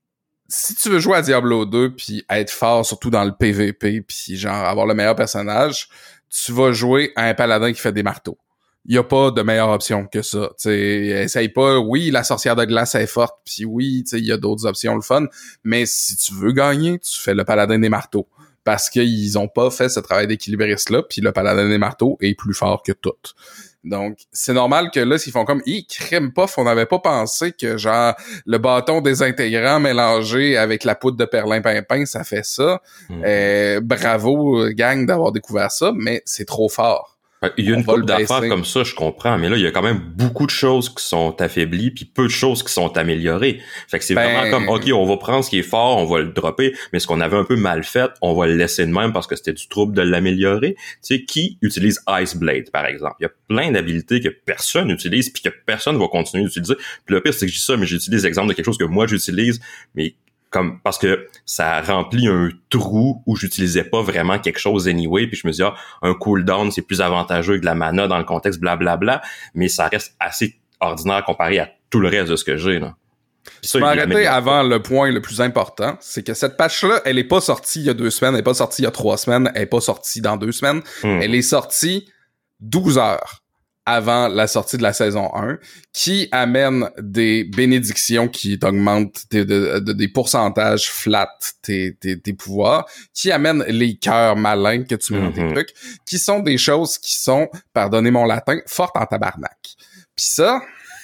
si tu veux jouer à Diablo deux puis être fort, surtout dans le P V P, puis genre avoir le meilleur personnage, tu vas jouer à un paladin qui fait des marteaux. Il y a pas de meilleure option que ça. Tu sais, essaye pas. Oui, la sorcière de glace est forte, puis oui, tu sais, il y a d'autres options le fun. Mais si tu veux gagner, tu fais le paladin des marteaux, parce qu'ils ont pas fait ce travail d'équilibriste là, puis le paladin des marteaux est plus fort que tout. Donc, c'est normal que là, s'ils font comme, hi, crème puff, on n'avait pas pensé que, genre, le bâton désintégrant mélangé avec la poudre de perlimpinpin, ça fait ça. Mmh. Euh, bravo, gang, d'avoir découvert ça, mais c'est trop fort. Il y a une couple d'affaires comme ça, je comprends, mais là, il y a quand même beaucoup de choses qui sont affaiblies puis peu de choses qui sont améliorées. Fait que c'est ben... vraiment comme, OK, on va prendre ce qui est fort, on va le dropper, mais ce qu'on avait un peu mal fait, on va le laisser de même parce que c'était du trouble de l'améliorer. Tu sais, qui utilise Ice Blade, par exemple? Il y a plein d'habilités que personne n'utilise puis que personne va continuer d'utiliser. Puis le pire, c'est que je dis ça, mais j'utilise l'exemple de quelque chose que moi, j'utilise, mais comme parce que ça remplit un trou où j'utilisais pas vraiment quelque chose anyway, puis je me dis ah, un cooldown c'est plus avantageux que de la mana dans le contexte blablabla, mais ça reste assez ordinaire comparé à tout le reste de ce que j'ai là. Je m'arrêtais avant le point le plus important, c'est que cette patch-là, elle est pas sortie il y a deux semaines, elle est pas sortie il y a trois semaines, elle est pas sortie dans deux semaines, hmm. elle est sortie douze heures avant la sortie de la saison un, qui amène des bénédictions qui augmentent des, de, de, des pourcentages flat tes, tes, tes pouvoirs, qui amènent les cœurs malins que tu mets dans tes trucs, qui sont des choses qui sont, pardonnez mon latin, fortes en tabarnak. Pis ça,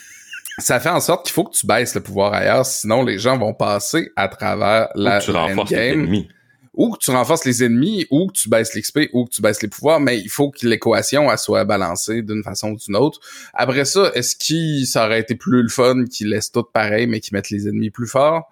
ça fait en sorte qu'il faut que tu baisses le pouvoir ailleurs, sinon les gens vont passer à travers la endgame. Ou que tu renforces les ennemis, ou que tu baisses l'X P, ou que tu baisses les pouvoirs, mais il faut que l'équation elle soit balancée d'une façon ou d'une autre. Après ça, est-ce qu'il ça aurait été plus le fun qu'ils laissent tout pareil, mais qu'ils mettent les ennemis plus forts?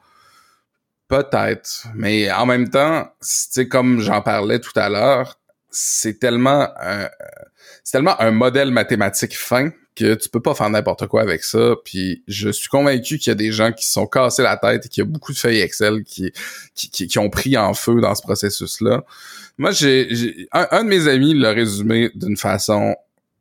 Peut-être. Mais en même temps, tu sais, comme j'en parlais tout à l'heure, c'est tellement un, c'est tellement un modèle mathématique fin que tu peux pas faire n'importe quoi avec ça, puis je suis convaincu qu'il y a des gens qui se sont cassés la tête et qu'il y a beaucoup de feuilles Excel qui qui, qui, qui ont pris en feu dans ce processus-là. Moi, j'ai, j'ai un, un de mes amis l'a résumé d'une façon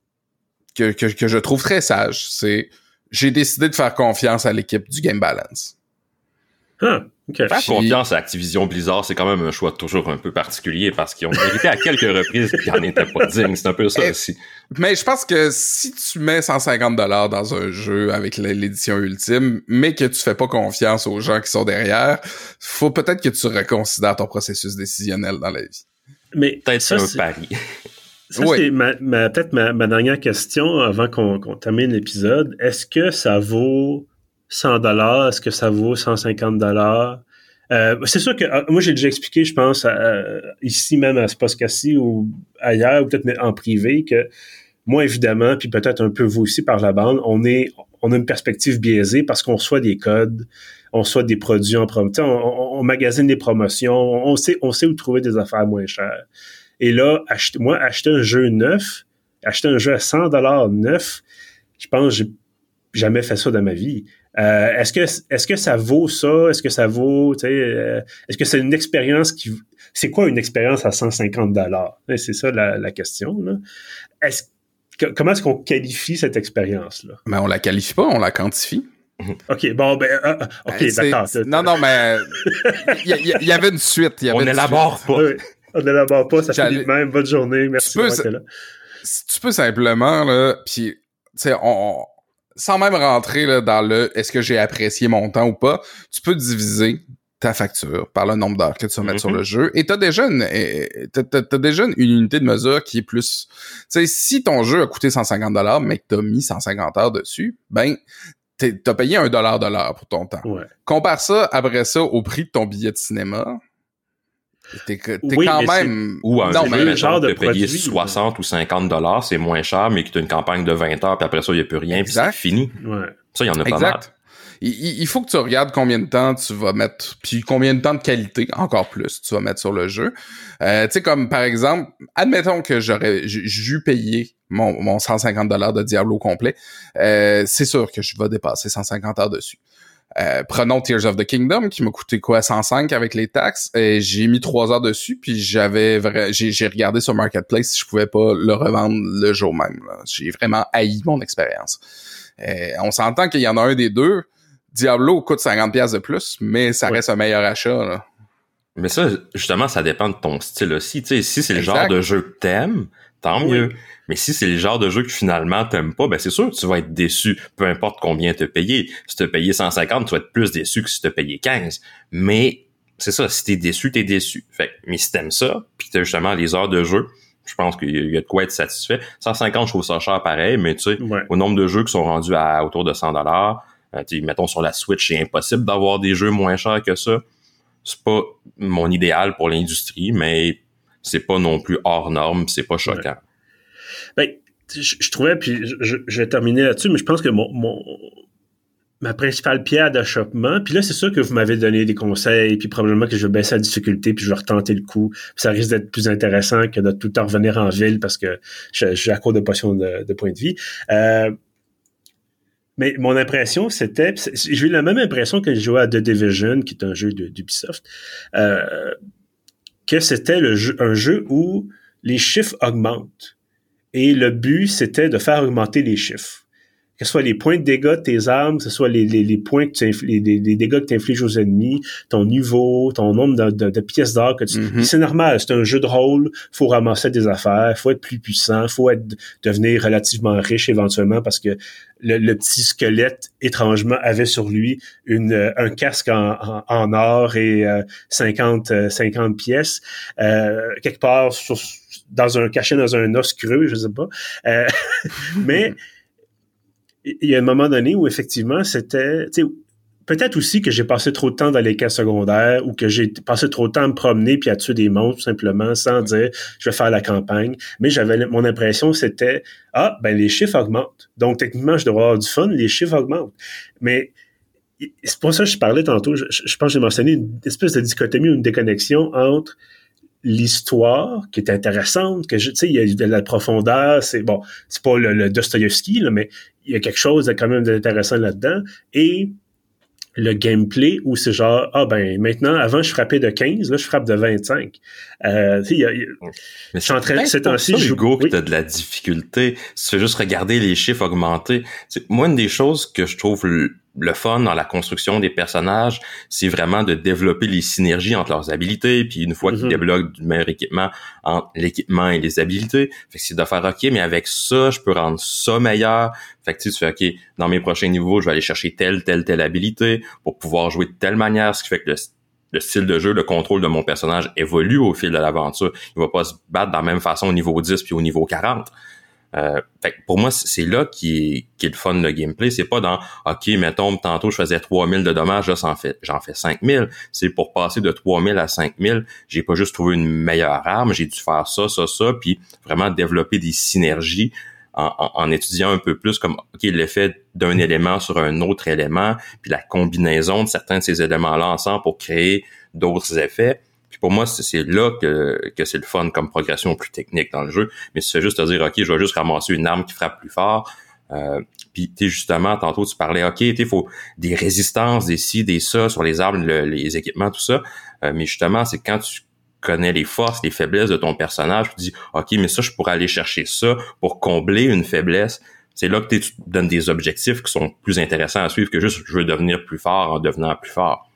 que, que, que je trouve très sage, c'est « J'ai décidé de faire confiance à l'équipe du Game Balance ». Huh. Okay. Faire confiance à Activision Blizzard, c'est quand même un choix toujours un peu particulier parce qu'ils ont mérité à quelques reprises qu'ils n'en étaient pas dignes. C'est un peu ça Et, aussi. Mais je pense que si tu mets cent cinquante dollars dans un jeu avec l'édition ultime, mais que tu fais pas confiance aux gens qui sont derrière, faut peut-être que tu reconsidères ton processus décisionnel dans la vie. Mais peut-être ça, un c'est... pari. Ça, oui. c'est ma, ma, peut-être ma, ma dernière question avant qu'on, qu'on termine l'épisode. Est-ce que ça vaut cent dollars? Est-ce que ça vaut cent cinquante dollars? Euh, c'est sûr que euh, moi j'ai déjà expliqué, je pense, euh, ici même à ce podcast-ci ou ailleurs, ou peut-être en privé, que moi évidemment, puis peut-être un peu vous aussi par la bande, on est on a une perspective biaisée parce qu'on reçoit des codes, on reçoit des produits en promotion, on, on, on magasine des promotions, on sait on sait où trouver des affaires moins chères. Et là, acheter, moi, acheter un jeu neuf, acheter un jeu à cent dollars neuf, je pense que j'ai jamais fait ça dans ma vie. Euh, est-ce que est-ce que ça vaut ça? Est-ce que ça vaut, tu sais, euh, est-ce que c'est une expérience qui, c'est quoi une expérience à cent cinquante dollars? C'est ça la, la question, là. Est-ce que, comment est-ce qu'on qualifie cette expérience-là? Mais on la qualifie pas, on la quantifie. OK, bon, ben, euh, OK, ben, d'accord. C'est, non, non, mais il y, y, y avait une suite. Y avait on n'élabore pas. Oui, on n'élabore pas, ça fait de même. Bonne journée, merci d'avoir été là. Tu peux simplement, là, puis, tu sais, on... sans même rentrer là, dans le « est-ce que j'ai apprécié mon temps ou pas », tu peux diviser ta facture par le nombre d'heures que tu vas mettre mm-hmm. sur le jeu. Et t'as déjà une t'as, t'as, t'as déjà une unité de mesure qui est plus... Tu sais, si ton jeu a coûté cent cinquante dollars mais que t'as mis cent cinquante heures dessus, ben, t'as payé un dollar de l'heure pour ton temps. Ouais. Compare ça, après ça, au prix de ton billet de cinéma. T'es, t'es oui, quand même... Ou un non, jeu, mais mais genre de produit, payer soixante ou cinquante dollars, c'est moins cher, mais que t'as une campagne de vingt heures, puis après ça, il n'y a plus rien, puis c'est fini. Ouais. Ça, il y en a exact. pas mal. Il, il faut que tu regardes combien de temps tu vas mettre, puis combien de temps de qualité, encore plus, tu vas mettre sur le jeu. Euh, tu sais, comme par exemple, admettons que j'aurais j'eus payé mon, mon cent cinquante dollars de Diablo complet, euh, c'est sûr que je vais dépasser cent cinquante heures dessus. Euh, prenons Tears of the Kingdom qui m'a coûté quoi cent cinq avec les taxes, et j'ai mis trois heures dessus, puis j'avais vra- j'ai, j'ai regardé sur Marketplace si je pouvais pas le revendre le jour même là. J'ai vraiment haï mon expérience. Euh, on s'entend qu'il y en a un des deux. Diablo coûte cinquante dollars de plus, mais ça ouais. reste un meilleur achat là. Mais ça, justement, ça dépend de ton style aussi. Tu sais, si c'est le exact. Genre de jeu que t'aimes, tant oui. mieux. Mais si c'est le genre de jeu que finalement t'aimes pas, ben c'est sûr que tu vas être déçu, peu importe combien t'as payé. Si t'as payé cent cinquante, tu vas être plus déçu que si t'as payé quinze. Mais c'est ça, si t'es déçu, t'es déçu. Fait mais si t'aimes ça, pis t'as justement les heures de jeu, je pense qu'il y a de quoi être satisfait. cent cinquante, je trouve ça cher pareil, mais tu sais, ouais. au nombre de jeux qui sont rendus à autour de cent dollars, euh, mettons sur la Switch, c'est impossible d'avoir des jeux moins chers que ça. C'est pas mon idéal pour l'industrie, mais c'est pas non plus hors norme, c'est pas choquant. Ouais. Ben, je, je trouvais, puis je, je vais terminer là-dessus, mais je pense que mon, mon ma principale pierre d'achoppement, puis là, c'est sûr que vous m'avez donné des conseils, puis probablement que je vais baisser la difficulté, puis je vais retenter le coup, puis ça risque d'être plus intéressant que de tout le temps revenir en ville parce que je, je suis à court de potions de, de points de vie. Euh, Mais mon impression, c'était... J'ai eu la même impression que je jouais à The Division, qui est un jeu de, d'Ubisoft, euh, que c'était le jeu, un jeu où les chiffres augmentent. Et le but, c'était de faire augmenter les chiffres. Que ce soit les points de dégâts de tes armes, que ce soit les, les, les points que tu infl- les, les, les dégâts que tu infliges aux ennemis, ton niveau, ton nombre de, de, de pièces d'or que tu... Mm-hmm. C'est normal, c'est un jeu de rôle, faut ramasser des affaires, faut être plus puissant, faut être devenir relativement riche éventuellement parce que le, le petit squelette, étrangement, avait sur lui une un casque en, en, en or et euh, cinquante pièces. Euh, quelque part, sur, dans un caché dans un os creux, je sais pas. Euh, mais... Il y a un moment donné où, effectivement, c'était... Peut-être aussi que j'ai passé trop de temps dans les quêtes secondaires ou que j'ai passé trop de temps à me promener puis à tuer des monstres, tout simplement, sans dire « je vais faire la campagne ». Mais j'avais mon impression, c'était « ah, ben les chiffres augmentent. Donc, techniquement, je devrais avoir du fun, les chiffres augmentent. » Mais c'est pour ça que je parlais tantôt, je, je pense que j'ai mentionné une espèce de dichotomie ou une déconnexion entre l'histoire qui est intéressante, que je, tu sais, il y a de la profondeur, c'est bon, c'est pas le, le Dostoïevski, là, mais il y a quelque chose de quand même d'intéressant là-dedans, et le gameplay où c'est genre, ah ben, maintenant, avant, je frappais de quinze, là, je frappe de vingt-cinq. Euh, tu sais, il y a, il y a mais c'est en train de ces temps-ci, je Hugo, que oui. T'as de la difficulté. Si tu fais juste regarder les chiffres augmenter. C'est, moi, une des choses que je trouve le, le fun dans la construction des personnages, c'est vraiment de développer les synergies entre leurs habilités, puis une fois mm-hmm. qu'ils débloquent du meilleur équipement, entre l'équipement et les habilités. Fait que c'est de faire, OK, mais avec ça, je peux rendre ça meilleur. Fait que tu fais, OK, dans mes prochains niveaux, je vais aller chercher telle, telle, telle habilité pour pouvoir jouer de telle manière, ce qui fait que le le style de jeu, le contrôle de mon personnage évolue au fil de l'aventure. Il va pas se battre de la même façon au niveau dix puis au niveau quarante. Euh, fait que pour moi, c'est là qui est, qui est le fun de gameplay. C'est pas dans, OK, mettons, tantôt, je faisais trois mille de dommages, là, j'en fais, j'en fais cinq mille. C'est pour passer de trois mille à cinq mille. J'ai pas juste trouvé une meilleure arme, j'ai dû faire ça, ça, ça, puis vraiment développer des synergies en, en, en étudiant un peu plus comme, OK, l'effet d'un élément sur un autre élément, puis la combinaison de certains de ces éléments-là ensemble pour créer d'autres effets. Puis pour moi, c'est, c'est là que, que c'est le fun comme progression plus technique dans le jeu. Mais si tu fais juste te dire, OK, je vais juste ramasser une arme qui frappe plus fort, euh, puis tu sais, justement, tantôt tu parlais, OK, tu faut des résistances, des ci, des ça sur les armes, le, les équipements, tout ça. Euh, mais justement, c'est quand tu connais les forces, les faiblesses de ton personnage, tu te dis, OK, mais ça, je pourrais aller chercher ça pour combler une faiblesse. C'est là que tu te donnes des objectifs qui sont plus intéressants à suivre que juste, je veux devenir plus fort en devenant plus fort.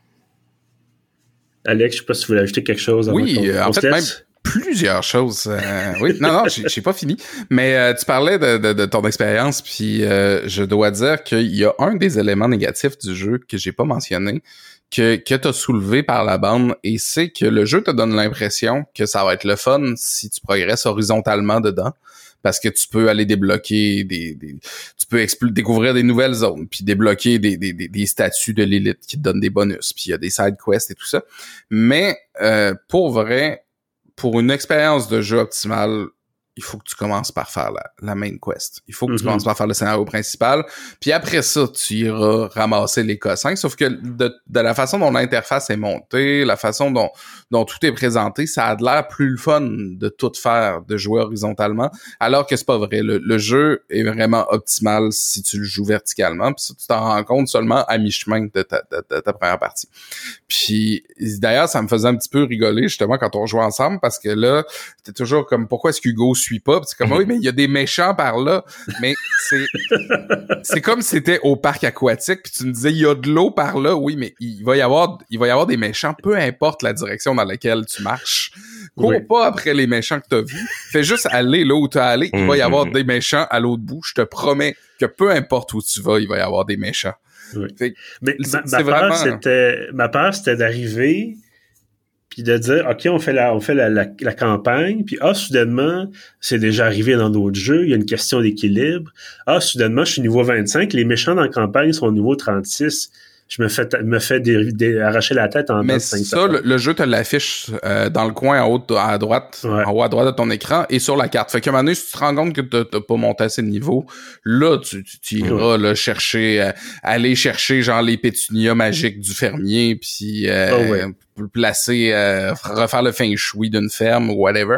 Alex, je sais pas si vous voulez ajouter quelque chose. Oui, euh, en fait, même plusieurs choses. Euh, oui, non, non, j'ai, j'ai pas fini. Mais euh, tu parlais de, de, de ton expérience, puis euh, je dois dire qu'il y a un des éléments négatifs du jeu que j'ai pas mentionné, que, que t'as soulevé par la bande, et c'est que le jeu te donne l'impression que ça va être le fun si tu progresses horizontalement dedans. Parce que tu peux aller débloquer des, des tu peux expl- découvrir des nouvelles zones, puis débloquer des, des, des, des statuts de l'élite qui te donnent des bonus, puis il y a des side quests et tout ça. Mais euh, pour vrai, pour une expérience de jeu optimale, il faut que tu commences par faire la, la main quest. Il faut que mm-hmm. tu commences par faire le scénario principal. Puis après ça, tu iras ramasser les cossins. Sauf que de, de la façon dont l'interface est montée, la façon dont, dont tout est présenté, ça a de l'air plus le fun de tout faire, de jouer horizontalement. Alors que c'est pas vrai. Le, le jeu est vraiment optimal si tu le joues verticalement. Puis ça, tu t'en rends compte seulement à mi-chemin de ta, de, de ta première partie. Puis d'ailleurs, ça me faisait un petit peu rigoler justement quand on jouait ensemble parce que là, c'était toujours comme pourquoi est-ce qu'Hugo suit pas? Puis c'est comme oui, mais il y a des méchants par là. Mais c'est c'est comme si c'était au parc aquatique, puis tu me disais il y a de l'eau par là. Oui, mais il va y avoir il va y avoir des méchants, peu importe la direction dans laquelle tu marches. Cours oui. pas après les méchants que t'as vus. Fais juste aller là où t'as allé. Il va y avoir des méchants à l'autre bout. Je te promets que peu importe où tu vas, il va y avoir des méchants. Oui. Fait, mais ma, ma, peur, vraiment... c'était, ma peur, c'était d'arriver puis de dire, OK, on fait la, on fait la, la, la campagne, puis ah, soudainement, c'est déjà arrivé dans d'autres jeux, il y a une question d'équilibre. Ah, soudainement, je suis niveau vingt-cinq, les méchants dans la campagne sont au niveau trente-six. Je me fais, me fais des, des, arracher la tête en mais ça, le, le jeu te l'affiche euh, dans le coin en haut à droite, ouais. en haut à droite de ton écran et sur la carte. Fait qu'à un moment donné, si tu te rends compte que t'as, t'as pas monté assez de niveau, là, tu, tu, tu iras ouais. là, chercher, euh, aller chercher genre les pétunias magiques du fermier, puis euh, oh ouais. placer, euh, refaire le feng shui d'une ferme ou whatever.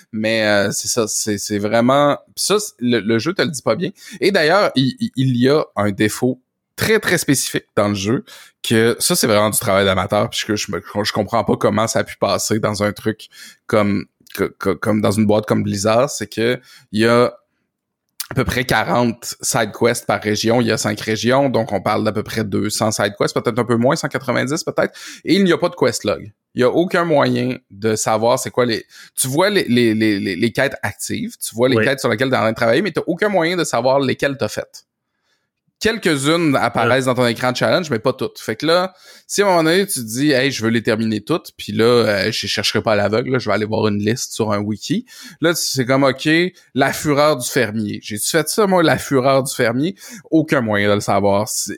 Mais euh, c'est ça, c'est, c'est vraiment... Ça, le, le jeu te le dit pas bien. Et d'ailleurs, il, il y a un défaut très, très spécifique dans le jeu, que ça, c'est vraiment du travail d'amateur, puisque je, me, je comprends pas comment ça a pu passer dans un truc comme, que, que, comme dans une boîte comme Blizzard, c'est que il y a à peu près quarante side quests par région. Il y a cinq régions, donc on parle d'à peu près deux cents side quests, peut-être un peu moins, cent quatre-vingt-dix peut-être. Et il n'y a pas de quest log. Il y a aucun moyen de savoir c'est quoi les... Tu vois les, les, les, les, les quêtes actives, tu vois les oui. quêtes sur lesquelles tu es en train de travailler, mais tu n'as aucun moyen de savoir lesquelles tu as faites. Quelques-unes apparaissent ouais. dans ton écran de challenge, mais pas toutes. Fait que là, si à un moment donné, tu te dis « Hey, je veux les terminer toutes », puis là, euh, je chercherai pas à l'aveugle, là, je vais aller voir une liste sur un wiki. Là, c'est comme « OK, la fureur du fermier ». J'ai-tu fait ça, moi, la fureur du fermier? Aucun moyen de le savoir. C'est...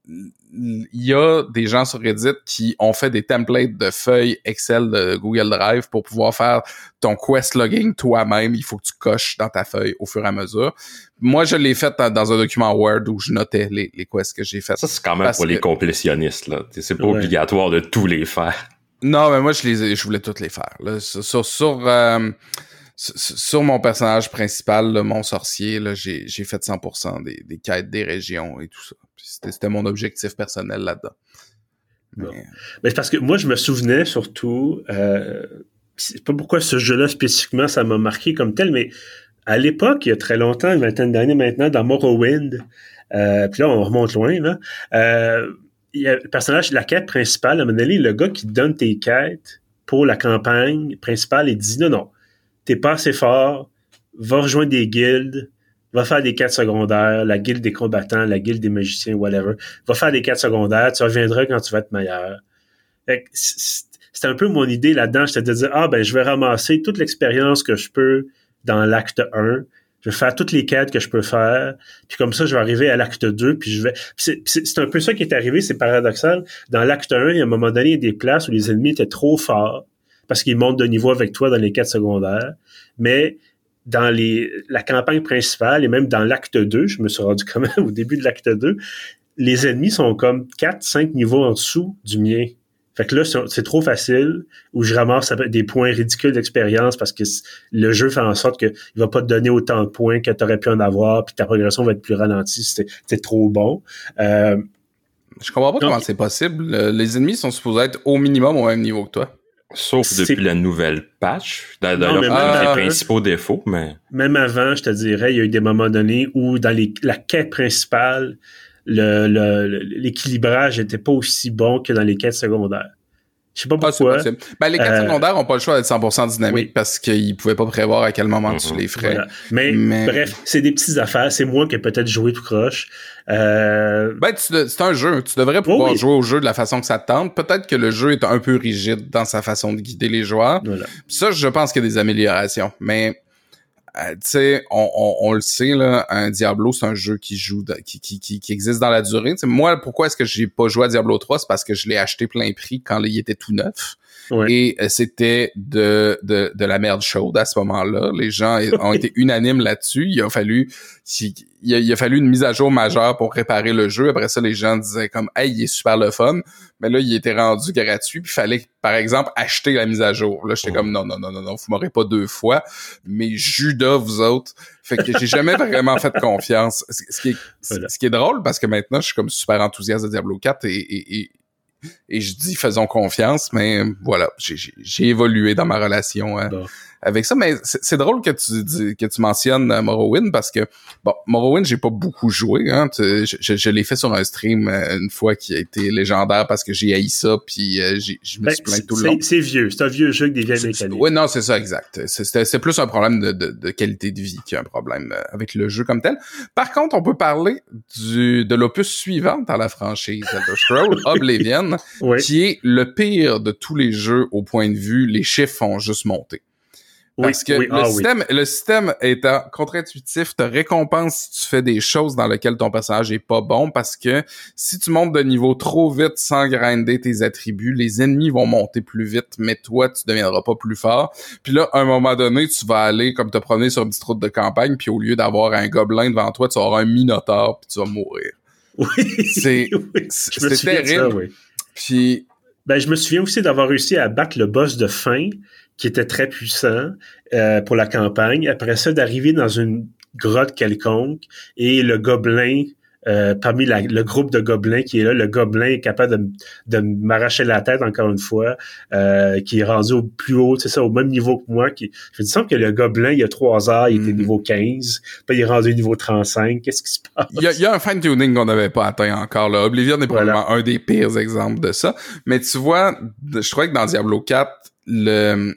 Il y a des gens sur Reddit qui ont fait des templates de feuilles Excel de Google Drive pour pouvoir faire ton quest logging toi-même. Il faut que tu coches dans ta feuille au fur et à mesure. Moi, je l'ai fait dans, dans un document Word où je notais les, les quests que j'ai fait. Ça, c'est quand même pour que... les complétionnistes, là. C'est pas ouais. obligatoire de tous les faire. Non, mais moi, je les ai, je voulais toutes les faire. Là, sur sur, sur, euh, sur, sur mon personnage principal, là, mon sorcier, là, j'ai, j'ai fait cent pour cent des, des quêtes des régions et tout ça. C'était, c'était mon objectif personnel là-dedans. Mais... mais c'est parce que moi, je me souvenais surtout, euh, c'est pas pourquoi ce jeu-là spécifiquement, ça m'a marqué comme tel, mais à l'époque, il y a très longtemps, une vingtaine d'années maintenant, dans Morrowind, euh, puis là, on remonte loin, là, euh, il y a le personnage, la quête principale, à un moment donné, le gars qui te donne tes quêtes pour la campagne principale, il dit non, non, t'es pas assez fort, va rejoindre des guildes, va faire des quêtes secondaires, la guilde des combattants, la guilde des magiciens, whatever. Va faire des quêtes secondaires, tu reviendras quand tu vas être meilleur. Fait que c'était un peu mon idée là-dedans, c'était de dire, ah ben je vais ramasser toute l'expérience que je peux dans l'acte un, je vais faire toutes les quêtes que je peux faire, puis comme ça, je vais arriver à l'acte deux, puis je vais... Puis c'est, c'est, c'est un peu ça qui est arrivé, c'est paradoxal. Dans l'acte un, il y a un moment donné, il y a des places où les ennemis étaient trop forts, parce qu'ils montent de niveau avec toi dans les quêtes secondaires, mais... dans les la campagne principale et même dans l'acte deux, je me suis rendu quand même au début de l'acte deux, les ennemis sont comme quatre cinq niveaux en dessous du mien. Fait que là, c'est trop facile, où je ramasse des points ridicules d'expérience parce que le jeu fait en sorte qu'il va pas te donner autant de points que tu aurais pu en avoir, puis ta progression va être plus ralentie si c'est trop bon. Euh, je comprends pas donc, comment c'est possible. Les ennemis sont supposés être au minimum au même niveau que toi. Sauf c'est... depuis la nouvelle patch, d'ailleurs, dans ah, les principaux défauts, mais... Même avant, je te dirais, il y a eu des moments donnés où dans les, la quête principale, le, le, le, l'équilibrage était pas aussi bon que dans les quêtes secondaires. Je sais pas pourquoi. Ah, ben, les quêtes euh, secondaires ont pas le choix d'être cent pour cent dynamiques oui. parce qu'ils pouvaient pas prévoir à quel moment mm-hmm. tu les ferais. Voilà. Mais, mais bref, c'est des petites affaires. C'est moi qui ai peut-être joué tout croche. Euh... Ben, tu, c'est un jeu. Tu devrais pouvoir oh, oui. jouer au jeu de la façon que ça te tente. Peut-être que le jeu est un peu rigide dans sa façon de guider les joueurs. Voilà. Ça, je pense qu'il y a des améliorations. Mais... Euh, tu sais, on, on, on le sait, là, un Diablo, c'est un jeu qui joue, de, qui, qui, qui, qui existe dans la durée. T'sais, moi, pourquoi est-ce que j'ai pas joué à Diablo trois? C'est parce que je l'ai acheté plein prix quand il était tout neuf. Ouais. Et euh, c'était de, de, de la merde chaude à ce moment-là. Les gens ont été unanimes là-dessus. Il a fallu, il, il, a, il a fallu une mise à jour majeure pour réparer le jeu. Après ça, les gens disaient comme, hey, il est super le fun. Mais là, il était rendu gratuit. Puis il fallait, par exemple, acheter la mise à jour. Là, j'étais oh. comme, non, non, non, non, non, vous m'aurez pas deux fois. Mais Judas, vous autres. Fait que j'ai jamais vraiment fait confiance. Ce qui est, voilà. ce qui est drôle, parce que maintenant, je suis comme super enthousiaste de Diablo quatre et, et, et Et je dis faisons confiance, mais voilà, j'ai, j'ai, j'ai évolué dans ma relation euh, bon. avec ça. Mais c'est, c'est drôle que tu dis, que tu mentionnes euh, Morrowind parce que bon, Morrowind j'ai pas beaucoup joué. Hein, tu, je, je, je l'ai fait sur un stream euh, une fois qui a été légendaire parce que j'ai haï ça puis euh, j'ai, je me ben, suis plaint tout le long. C'est vieux, c'est un vieux jeu avec des vieilles mécaniques. Oui, non, c'est ça, exact. C'est, c'est, c'est plus un problème de, de, de qualité de vie qu'un problème euh, avec le jeu comme tel. Par contre, on peut parler du de l'opus suivant dans la franchise Elder Scrolls, Oblivion. Oui. Qui est le pire de tous les jeux au point de vue, les chiffres ont juste monté. Parce oui, que oui, le, ah, système, oui. le système étant contre-intuitif, te récompense si tu fais des choses dans lesquelles ton personnage est pas bon, parce que si tu montes de niveau trop vite sans grinder tes attributs, les ennemis vont monter plus vite, mais toi, tu deviendras pas plus fort. Puis là, à un moment donné, tu vas aller comme te promener sur une petite route de campagne, puis au lieu d'avoir un gobelin devant toi, tu auras un minotaure, puis tu vas mourir. Oui, c'est, oui. c'est, c'est terrible. Ça, oui. Puis, ben, je me souviens aussi d'avoir réussi à battre le boss de fin qui était très puissant euh, pour la campagne. Après ça, d'arriver dans une grotte quelconque et le gobelin, euh, parmi la, le groupe de gobelins qui est là, le gobelin est capable de, de m'arracher la tête encore une fois, euh, qui est rendu au plus haut, c'est ça, au même niveau que moi. Qui, je me dis que le gobelin, il y a trois heures, il était mm-hmm. niveau quinze, puis il est rendu niveau trente-cinq. Qu'est-ce qui se passe? Il y a, il y a un fine-tuning qu'on n'avait pas atteint encore, là. Oblivion est probablement voilà. un des pires exemples de ça. Mais tu vois, je trouvais que dans Diablo quatre, le...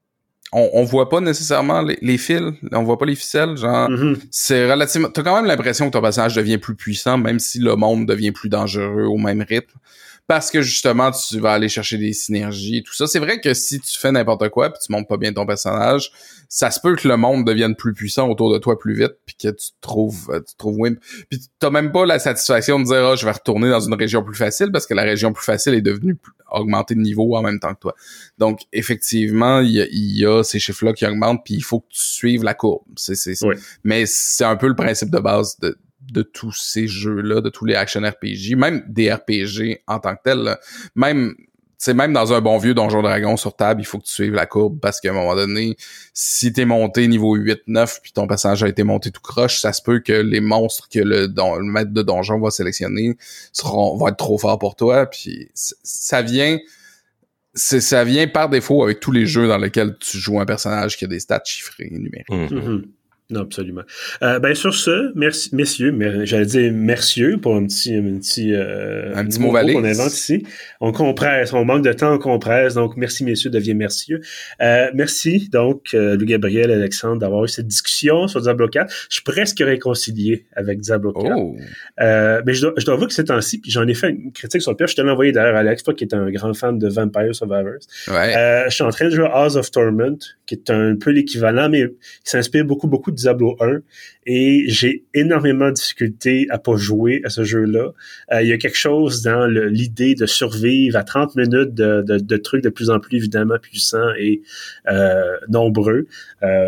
On, on voit pas nécessairement les, les fils, on voit pas les ficelles, genre, mm-hmm. c'est relativement, t'as quand même l'impression que ton personnage devient plus puissant, même si le monde devient plus dangereux au même rythme, parce que justement, tu vas aller chercher des synergies et tout ça. C'est vrai que si tu fais n'importe quoi pis tu montes pas bien ton personnage, ça se peut que le monde devienne plus puissant autour de toi plus vite pis que tu te trouves, tu te trouves wimp. Pis t'as même pas la satisfaction de dire, ah, oh, je vais retourner dans une région plus facile parce que la région plus facile est devenue plus, augmentée de niveau en même temps que toi. Donc, effectivement, il y a, il y a ces chiffres-là qui augmentent pis il faut que tu suives la courbe. C'est, c'est, c'est. Oui. Mais c'est un peu le principe de base de, de tous ces jeux-là, de tous les action R P G, même des R P G en tant que tels, là. Même, c'est même dans un bon vieux Donjon Dragon sur table, il faut que tu suives la courbe parce qu'à un moment donné, si t'es monté niveau huit neuf puis ton personnage a été monté tout croche, ça se peut que les monstres que le, don, le maître de donjon va sélectionner seront, vont être trop forts pour toi, puis ça vient, c'est, ça vient par défaut avec tous les jeux dans lesquels tu joues un personnage qui a des stats chiffrés numériques. Mm-hmm. Non, absolument. Euh, ben sur ce, merci, messieurs, mais j'allais dire mercieux pour un petit, un petit, euh, un petit mot valise qu'on invente ici. On compresse, on manque de temps, on compresse, donc merci messieurs, devient mercieux. Euh, merci donc euh, Louis Gabriel, Alexandre d'avoir eu cette discussion sur Diablo quatre. Je suis presque réconcilié avec Diablo quatre. Oh. Euh, mais je dois, je dois avouer que ces temps-ci, puis j'en ai fait une critique sur le pire. Je te l'ai envoyé d'ailleurs, Alex, toi qui es un grand fan de Vampire Survivors. Ouais. Euh, je suis en train de jouer House of Torment, qui est un peu l'équivalent, mais qui s'inspire beaucoup, beaucoup de Diablo un, et j'ai énormément de difficulté à pas jouer à ce jeu-là. Euh, il y a quelque chose dans le, l'idée de survivre à trente minutes de, de, de trucs de plus en plus évidemment puissants et euh, nombreux. Euh,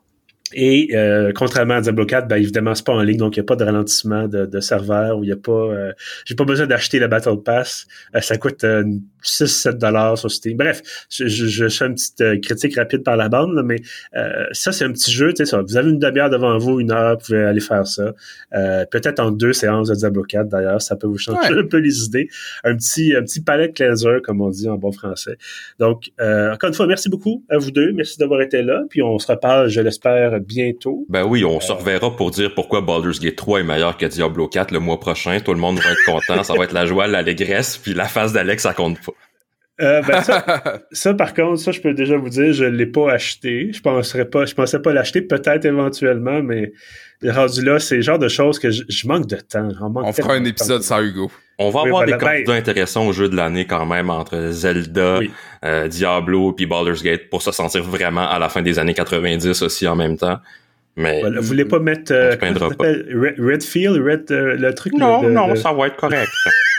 Et euh, contrairement à Diablo quatre, ben évidemment c'est pas en ligne, donc il n'y a pas de ralentissement de, de serveur, ou il y a pas, euh, j'ai pas besoin d'acheter la Battle Pass. Euh, ça coûte euh, six sept dollars sur Steam. Bref, je, je, je fais une petite euh, critique rapide par la bande, là, mais euh, ça c'est un petit jeu, tu sais ça. Vous avez une demi-heure devant vous, une heure, vous pouvez aller faire ça. Euh, peut-être en deux séances de Diablo quatre d'ailleurs, ça peut vous changer ouais. un peu les idées. Un petit, un petit palette cleanser comme on dit en bon français. Donc euh, encore une fois, merci beaucoup à vous deux, merci d'avoir été là, puis on se reparle, je l'espère, bientôt. Ben oui, on euh... se reverra pour dire pourquoi Baldur's Gate trois est meilleur que Diablo quatre le mois prochain. Tout le monde va être content. Ça va être la joie, l'allégresse, puis la face d'Alex, ça compte pas. Euh, ben ça, ça, par contre, ça, je peux déjà vous dire, je l'ai pas acheté. Je penserais pas, je pensais pas l'acheter, peut-être éventuellement, mais rendu là, c'est le genre de choses que je, je manque de temps. Manque on fera un épisode sans Hugo. On va oui, avoir voilà, des candidats ben... intéressants au jeu de l'année quand même, entre Zelda, oui. euh, Diablo puis Baldur's Gate, pour se sentir vraiment à la fin des années quatre-vingt-dix aussi en même temps. Mais voilà, vous voulez pas mettre euh, pas. Red, Redfield, Red, euh, le truc? Non, le, non, le... ça va être correct.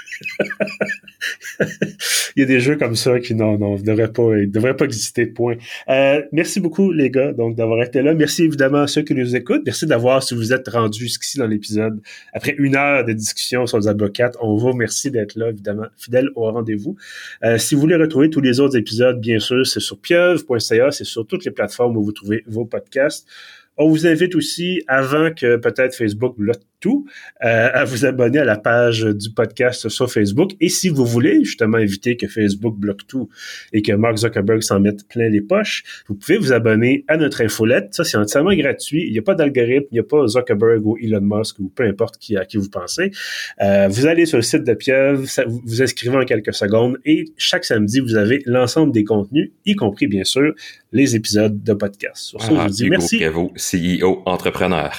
Il y a des jeux comme ça qui non non ne devraient pas ils devraient pas exister, point. Euh, merci beaucoup les gars donc d'avoir été là. Merci évidemment à ceux qui nous écoutent. Merci d'avoir, si vous êtes rendus jusqu'ici dans l'épisode après une heure de discussion sur Diablo quatre, on vous remercie d'être là évidemment, fidèle au rendez-vous. Euh, si vous voulez retrouver tous les autres épisodes, bien sûr, c'est sur pieuvre point c a, c'est sur toutes les plateformes où vous trouvez vos podcasts. On vous invite aussi, avant que peut-être Facebook bloque tout, euh, à vous abonner à la page du podcast sur Facebook. Et si vous voulez justement éviter que Facebook bloque tout et que Mark Zuckerberg s'en mette plein les poches, vous pouvez vous abonner à notre infolette. Ça, c'est entièrement gratuit. Il n'y a pas d'algorithme, il n'y a pas Zuckerberg ou Elon Musk ou peu importe qui, à qui vous pensez. Euh, vous allez sur le site de Pieuvre, ça, vous vous inscrivez en quelques secondes et chaque samedi, vous avez l'ensemble des contenus, y compris, bien sûr, les épisodes de podcast. Sur ça, ah, je vous dis Hugo merci. Prévost, C E O entrepreneur.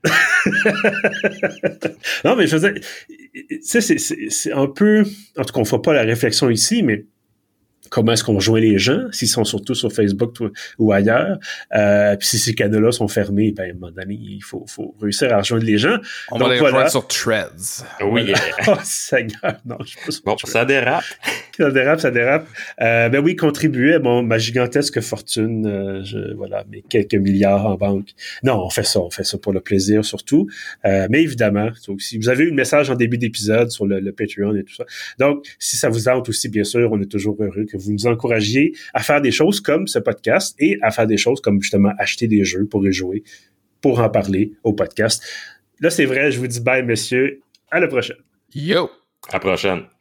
Non, mais je veux dire, tu sais, c'est, c'est, c'est un peu... En tout cas, on ne fait pas la réflexion ici, mais comment est-ce qu'on rejoint les gens, s'ils sont surtout sur Facebook ou ailleurs. Euh, puis si ces canaux-là sont fermés, ben, à un moment donné, il faut, faut réussir à rejoindre les gens. On Donc, va les voilà. rejoindre sur Threads. Oui. Oh, Seigneur, non, je sais pas sur Bon, Threads. ça dérape. Ça dérape, ça dérape. Euh, ben oui, contribuer à mon, ma gigantesque fortune, euh, je, voilà, mes quelques milliards en banque. Non, on fait ça, on fait ça pour le plaisir surtout. Euh, mais évidemment, si vous avez eu le message en début d'épisode sur le, le Patreon et tout ça. Donc, si ça vous hante aussi, bien sûr, on est toujours heureux que que vous nous encouragiez à faire des choses comme ce podcast et à faire des choses comme justement acheter des jeux pour y jouer, pour en parler au podcast. Là, c'est vrai, je vous dis bye, messieurs. À la prochaine. Yo! À la prochaine.